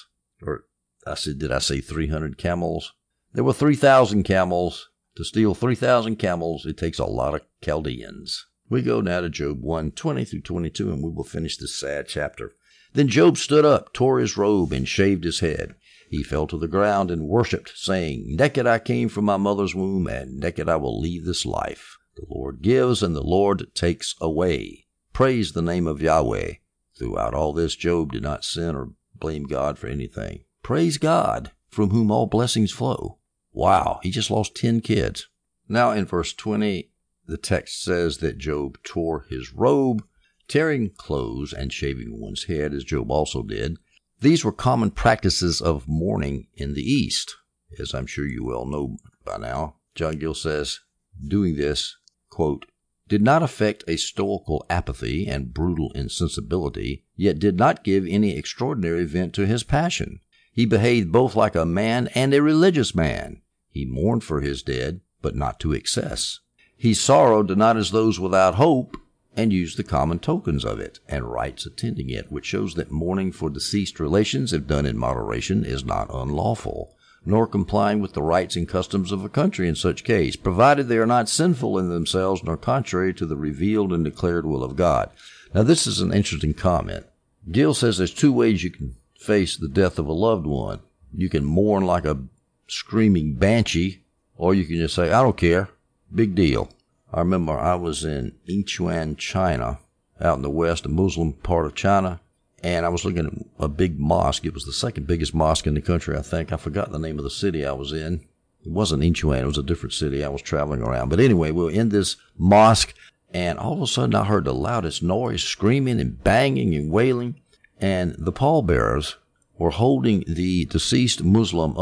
Did I say 300 camels? There were 3,000 camels. To steal 3,000 camels, it takes a lot of Chaldeans. We go now to Job 1:20 through 22, and we will finish this sad chapter. Then Job stood up, tore his robe, and shaved his head. He fell to the ground and worshipped, saying, naked I came from my mother's womb, and naked I will leave this life. The Lord gives, and the Lord takes away. Praise the name of Yahweh. Throughout all this, Job did not sin or blame God for anything. Praise God, from whom all blessings flow. Wow, he just lost 10 kids. Now in verse 20, the text says that Job tore his robe, tearing clothes and shaving one's head, as Job also did. These were common practices of mourning in the East, as I'm sure you well know by now. John Gill says, doing this, quote, did not affect a stoical apathy and brutal insensibility, yet did not give any extraordinary vent to his passion. He behaved both like a man and a religious man. He mourned for his dead, but not to excess. He sorrowed not as those without hope, and used the common tokens of it, and rites attending it, which shows that mourning for deceased relations, if done in moderation, is not unlawful, nor complying with the rites and customs of a country in such case, provided they are not sinful in themselves, nor contrary to the revealed and declared will of God. Now this is an interesting comment. Gill says there's 2 ways you can face the death of a loved one. You can mourn like a screaming banshee, or you can just say, I don't care, big deal. I remember I was in Yichuan, China, out in the west, a Muslim part of China, and I was looking at a big mosque. It was the second biggest mosque in the country, I think. I forgot the name of the city I was in. It wasn't Yichuan, it was a different city I was traveling around. But anyway, we were in this mosque, and all of a sudden I heard the loudest noise, screaming and banging and wailing, and the pallbearers were holding the deceased Muslim up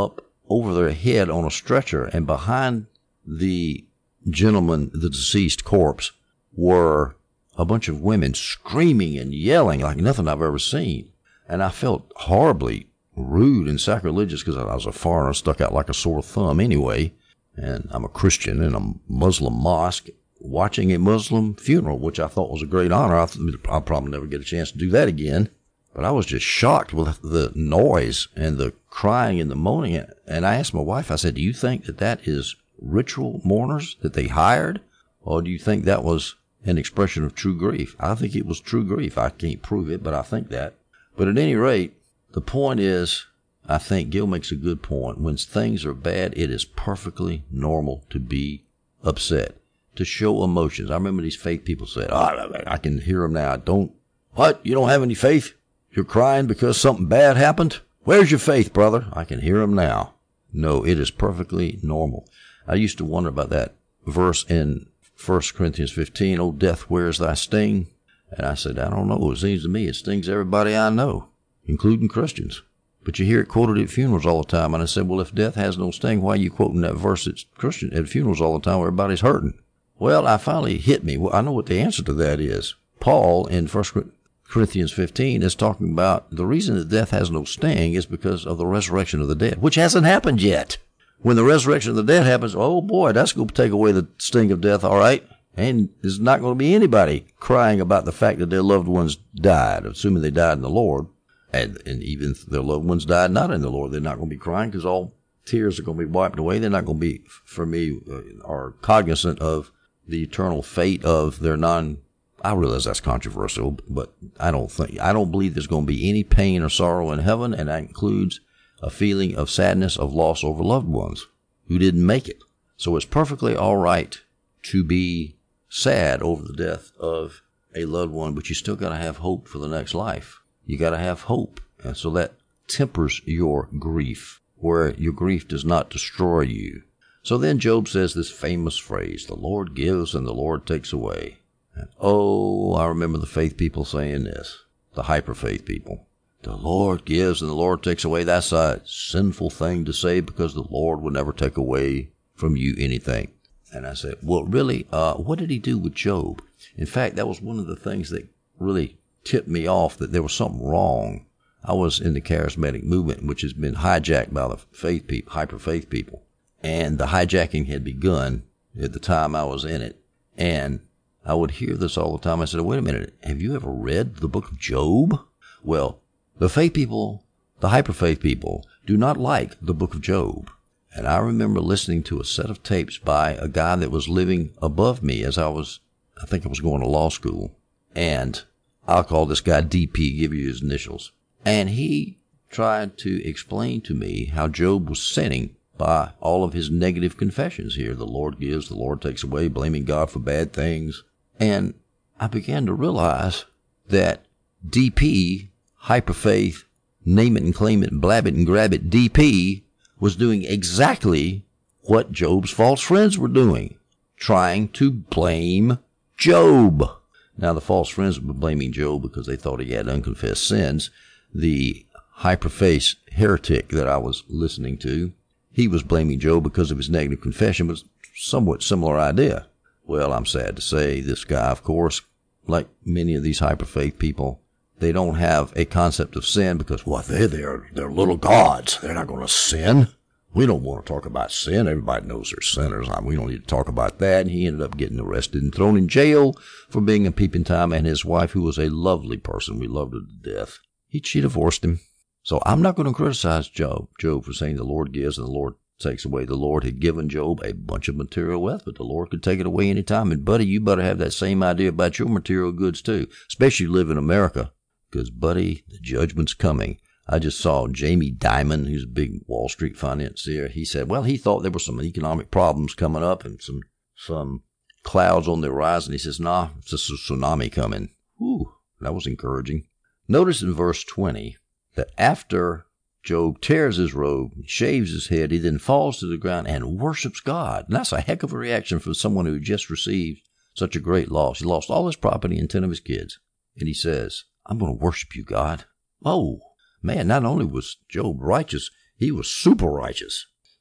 over their head on a stretcher, and behind the gentleman, the deceased corpse, were a bunch of women screaming and yelling like nothing I've ever seen. And I felt horribly rude and sacrilegious because I was a foreigner, stuck out like a sore thumb anyway. And I'm a Christian in a Muslim mosque watching a Muslim funeral, which I thought was a great honor. I'll probably never get a chance to do that again. But I was just shocked with the noise and the crying and the moaning. And I asked my wife, I said, do you think that that is ritual mourners that they hired? Or do you think that was an expression of true grief? I think it was true grief. I can't prove it, but I think that. But at any rate, the point is, I think Gil makes a good point. When things are bad, it is perfectly normal to be upset, to show emotions. I remember these faith people said, I can hear them now. What? You don't have any faith? You're crying because something bad happened? Where's your faith, brother? I can hear them now. No, it is perfectly normal. I used to wonder about that verse in 1 Corinthians 15, "O death, where is thy sting?" And I said, I don't know. It seems to me it stings everybody I know, including Christians. But you hear it quoted at funerals all the time. And I said, well, if death has no sting, why are you quoting that verse at funerals all the time where everybody's hurting? Well, I finally hit me. Well, I know what the answer to that is. Paul in 1 Corinthians 15 is talking about the reason that death has no sting is because of the resurrection of the dead, which hasn't happened yet. When the resurrection of the dead happens, oh boy, that's going to take away the sting of death, all right? And there's not going to be anybody crying about the fact that their loved ones died, assuming they died in the Lord. And even if their loved ones died not in the Lord, they're not going to be crying because all tears are going to be wiped away. They're not going to be, for me, are cognizant of the eternal fate of their I realize that's controversial, but I don't believe there's going to be any pain or sorrow in heaven, and that includes a feeling of sadness of loss over loved ones who didn't make it. So it's perfectly all right to be sad over the death of a loved one, but you still got to have hope for the next life. You got to have hope. And so that tempers your grief, where your grief does not destroy you. So then Job says this famous phrase, the Lord gives and the Lord takes away. And I remember the faith people saying this, the hyper-faith people. The Lord gives and the Lord takes away. That's a sinful thing to say because the Lord will never take away from you anything. And I said, well, really, what did he do with Job? In fact, that was one of the things that really tipped me off that there was something wrong. I was in the charismatic movement, which has been hijacked by the faith people, hyper-faith people. And the hijacking had begun at the time I was in it. And I would hear this all the time. I said, wait a minute, have you ever read the book of Job? Well, the faith people, the hyper-faith people, do not like the book of Job. And I remember listening to a set of tapes by a guy that was living above me as I think I was going to law school. And I'll call this guy DP, give you his initials. And he tried to explain to me how Job was sinning by all of his negative confessions here. The Lord gives, the Lord takes away, blaming God for bad things. And I began to realize that DP, hyperfaith, name it and claim it, blab it and grab it, DP was doing exactly what Job's false friends were doing, trying to blame Job. Now, the false friends were blaming Job because they thought he had unconfessed sins. The hyperfaith heretic that I was listening to, he was blaming Job because of his negative confession, but somewhat similar idea. Well, I'm sad to say this guy, of course, like many of these hyperfaith people, they don't have a concept of sin because, well, they're little gods. They're not going to sin. We don't want to talk about sin. Everybody knows they're sinners. We don't need to talk about that. And he ended up getting arrested and thrown in jail for being a peeping Tom, and his wife, who was a lovely person. We loved her to death. She divorced him. So I'm not going to criticize Job for saying the Lord gives and the Lord takes away. The Lord had given Job a bunch of material wealth, but the Lord could take it away anytime. And, buddy, you better have that same idea about your material goods, too, especially if you live in America, because, buddy, the judgment's coming. I just saw Jamie Dimon, who's a big Wall Street financier. He said, well, he thought there were some economic problems coming up and some clouds on the horizon. He says, nah, it's just a tsunami coming. Whew, that was encouraging. Notice in verse 20 that after Job tears his robe, shaves his head, he then falls to the ground and worships God. And that's a heck of a reaction from someone who just received such a great loss. He lost all his property and 10 of his kids. And he says, I'm going to worship you, God. Oh, man, not only was Job righteous, he was super righteous.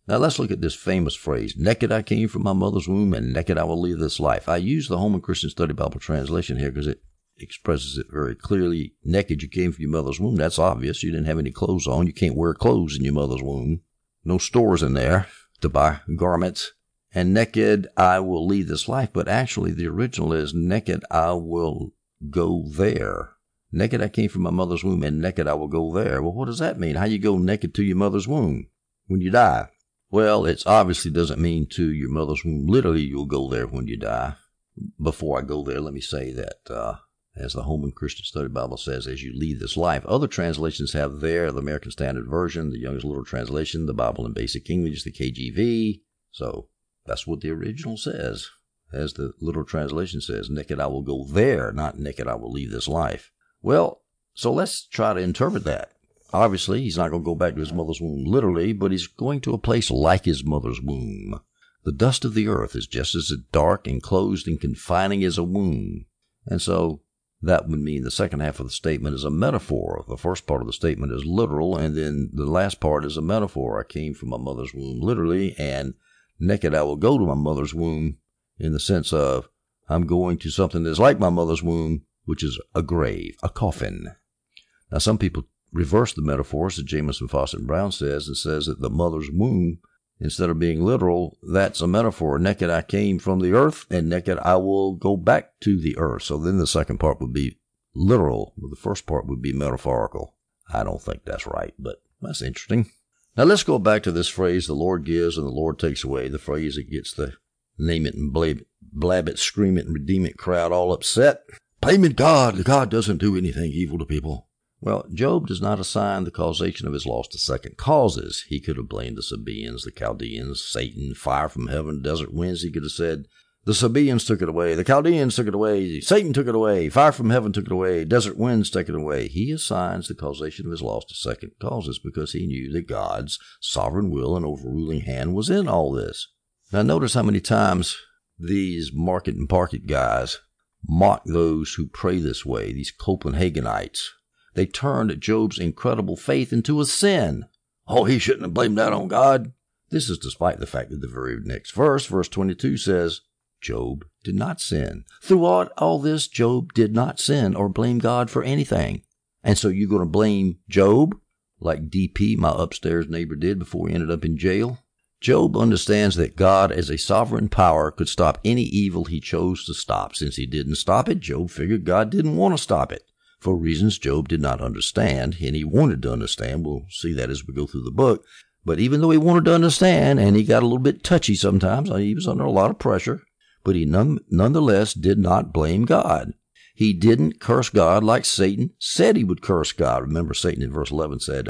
Now let's look at this famous phrase, naked I came from my mother's womb, and naked I will leave this life. I use the Holman Christian Study Bible translation here because it expresses it very clearly. Naked you came from your mother's womb. That's obvious. You didn't have any clothes on. You can't wear clothes in your mother's womb. No stores in there to buy garments. And naked I will leave this life. But actually the original is naked I will go there. Naked I came from my mother's womb, and naked I will go there. Well, what does that mean? How you go naked to your mother's womb when you die? Well, it obviously doesn't mean to your mother's womb. Literally, you'll go there when you die. Before I go there, let me say that, as the Holman Christian Study Bible says, as you leave this life. Other translations have there, the American Standard Version, the Young's Literal Translation, the Bible in Basic English, the KJV. So that's what the original says. As the literal translation says, naked I will go there, not naked I will leave this life. Well, so let's try to interpret that. Obviously, he's not going to go back to his mother's womb literally, but he's going to a place like his mother's womb. The dust of the earth is just as dark, enclosed, and confining as a womb. And so that would mean the second half of the statement is a metaphor. The first part of the statement is literal, and then the last part is a metaphor. I came from my mother's womb literally, and naked I will go to my mother's womb in the sense of I'm going to something that's like my mother's womb, which is a grave, a coffin. Now, some people reverse the metaphors that Jamieson, Fausset, and Brown says, and says that the mother's womb, instead of being literal, that's a metaphor. Naked I came from the earth, and naked I will go back to the earth. So then the second part would be literal, but the first part would be metaphorical. I don't think that's right, but that's interesting. Now let's go back to this phrase, the Lord gives and the Lord takes away, the phrase that gets the name it and blab it, scream it, and redeem it crowd all upset. Blaming God. God doesn't do anything evil to people. Well, Job does not assign the causation of his loss to second causes. He could have blamed the Sabaeans, the Chaldeans, Satan, fire from heaven, desert winds. He could have said, the Sabaeans took it away, the Chaldeans took it away, Satan took it away, fire from heaven took it away, desert winds took it away. He assigns the causation of his loss to second causes because he knew that God's sovereign will and overruling hand was in all this. Now notice how many times these market and parket guys mock those who pray this way, these Copenhagenites. They turned Job's incredible faith into a sin. Oh, he shouldn't have blamed that on God. This is despite the fact that the very next verse, verse 22 says, Job did not sin. Throughout all this, Job did not sin or blame God for anything. And so you're going to blame Job like DP, my upstairs neighbor, did before he ended up in jail? Job understands that God as a sovereign power could stop any evil he chose to stop. Since he didn't stop it, Job figured God didn't want to stop it for reasons Job did not understand, and he wanted to understand. We'll see that as we go through the book. But even though he wanted to understand, and he got a little bit touchy sometimes, he was under a lot of pressure, but he nonetheless did not blame God. He didn't curse God like Satan said he would curse God. Remember, Satan in verse 11 said,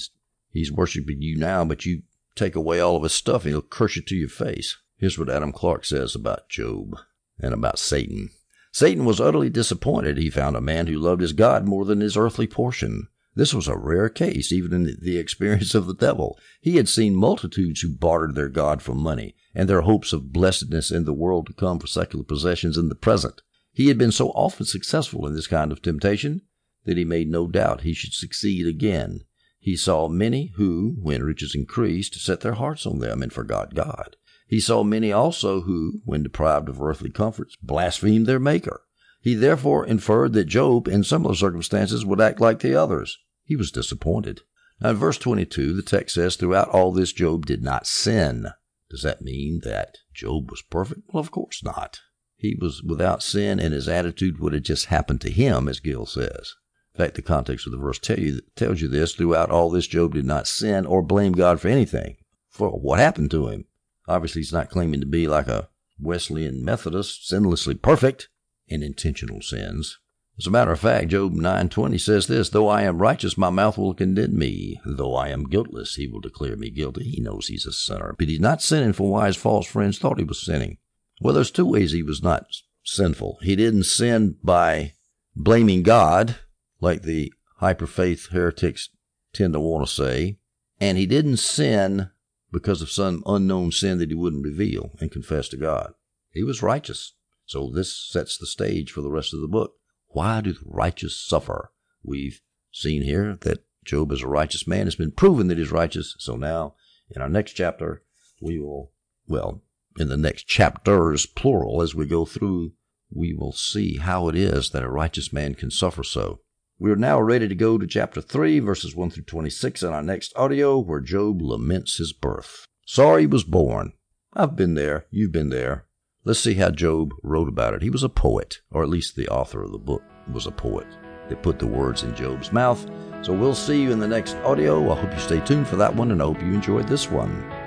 he's worshiping you now, but you take away all of his stuff and he'll curse you to your face. Here's what Adam Clark says about Job and about Satan. Satan was utterly disappointed. He found a man who loved his God more than his earthly portion. This was a rare case, even in the experience of the devil. He had seen multitudes who bartered their God for money and their hopes of blessedness in the world to come for secular possessions in the present. He had been so often successful in this kind of temptation that he made no doubt he should succeed again. He saw many who, when riches increased, set their hearts on them and forgot God. He saw many also who, when deprived of earthly comforts, blasphemed their Maker. He therefore inferred that Job, in similar circumstances, would act like the others. He was disappointed. Now, in verse 22, the text says, throughout all this, Job did not sin. Does that mean that Job was perfect? Well, of course not. He was without sin, and his attitude would have just happened to him, as Gill says. In fact, the context of the verse tells you this. Throughout all this, Job did not sin or blame God for anything. For what happened to him? Obviously, he's not claiming to be like a Wesleyan Methodist, sinlessly perfect in intentional sins. As a matter of fact, Job 9:20 says this, though I am righteous, my mouth will condemn me. Though I am guiltless, he will declare me guilty. He knows he's a sinner, but he's not sinning for why his false friends thought he was sinning. Well, there's two ways he was not sinful. He didn't sin by blaming God, like the hyper-faith heretics tend to want to say, and he didn't sin because of some unknown sin that he wouldn't reveal and confess to God. He was righteous. So this sets the stage for the rest of the book. Why do the righteous suffer? We've seen here that Job is a righteous man. It's been proven that he's righteous. So now, in our next chapter, we will, well, in the next chapters, plural, as we go through, we will see how it is that a righteous man can suffer so. We are now ready to go to chapter 3, verses 1 through 26 in our next audio, where Job laments his birth. Sorry he was born. I've been there. You've been there. Let's see how Job wrote about it. He was a poet, or at least the author of the book was a poet. They put the words in Job's mouth. So we'll see you in the next audio. I hope you stay tuned for that one, and I hope you enjoyed this one.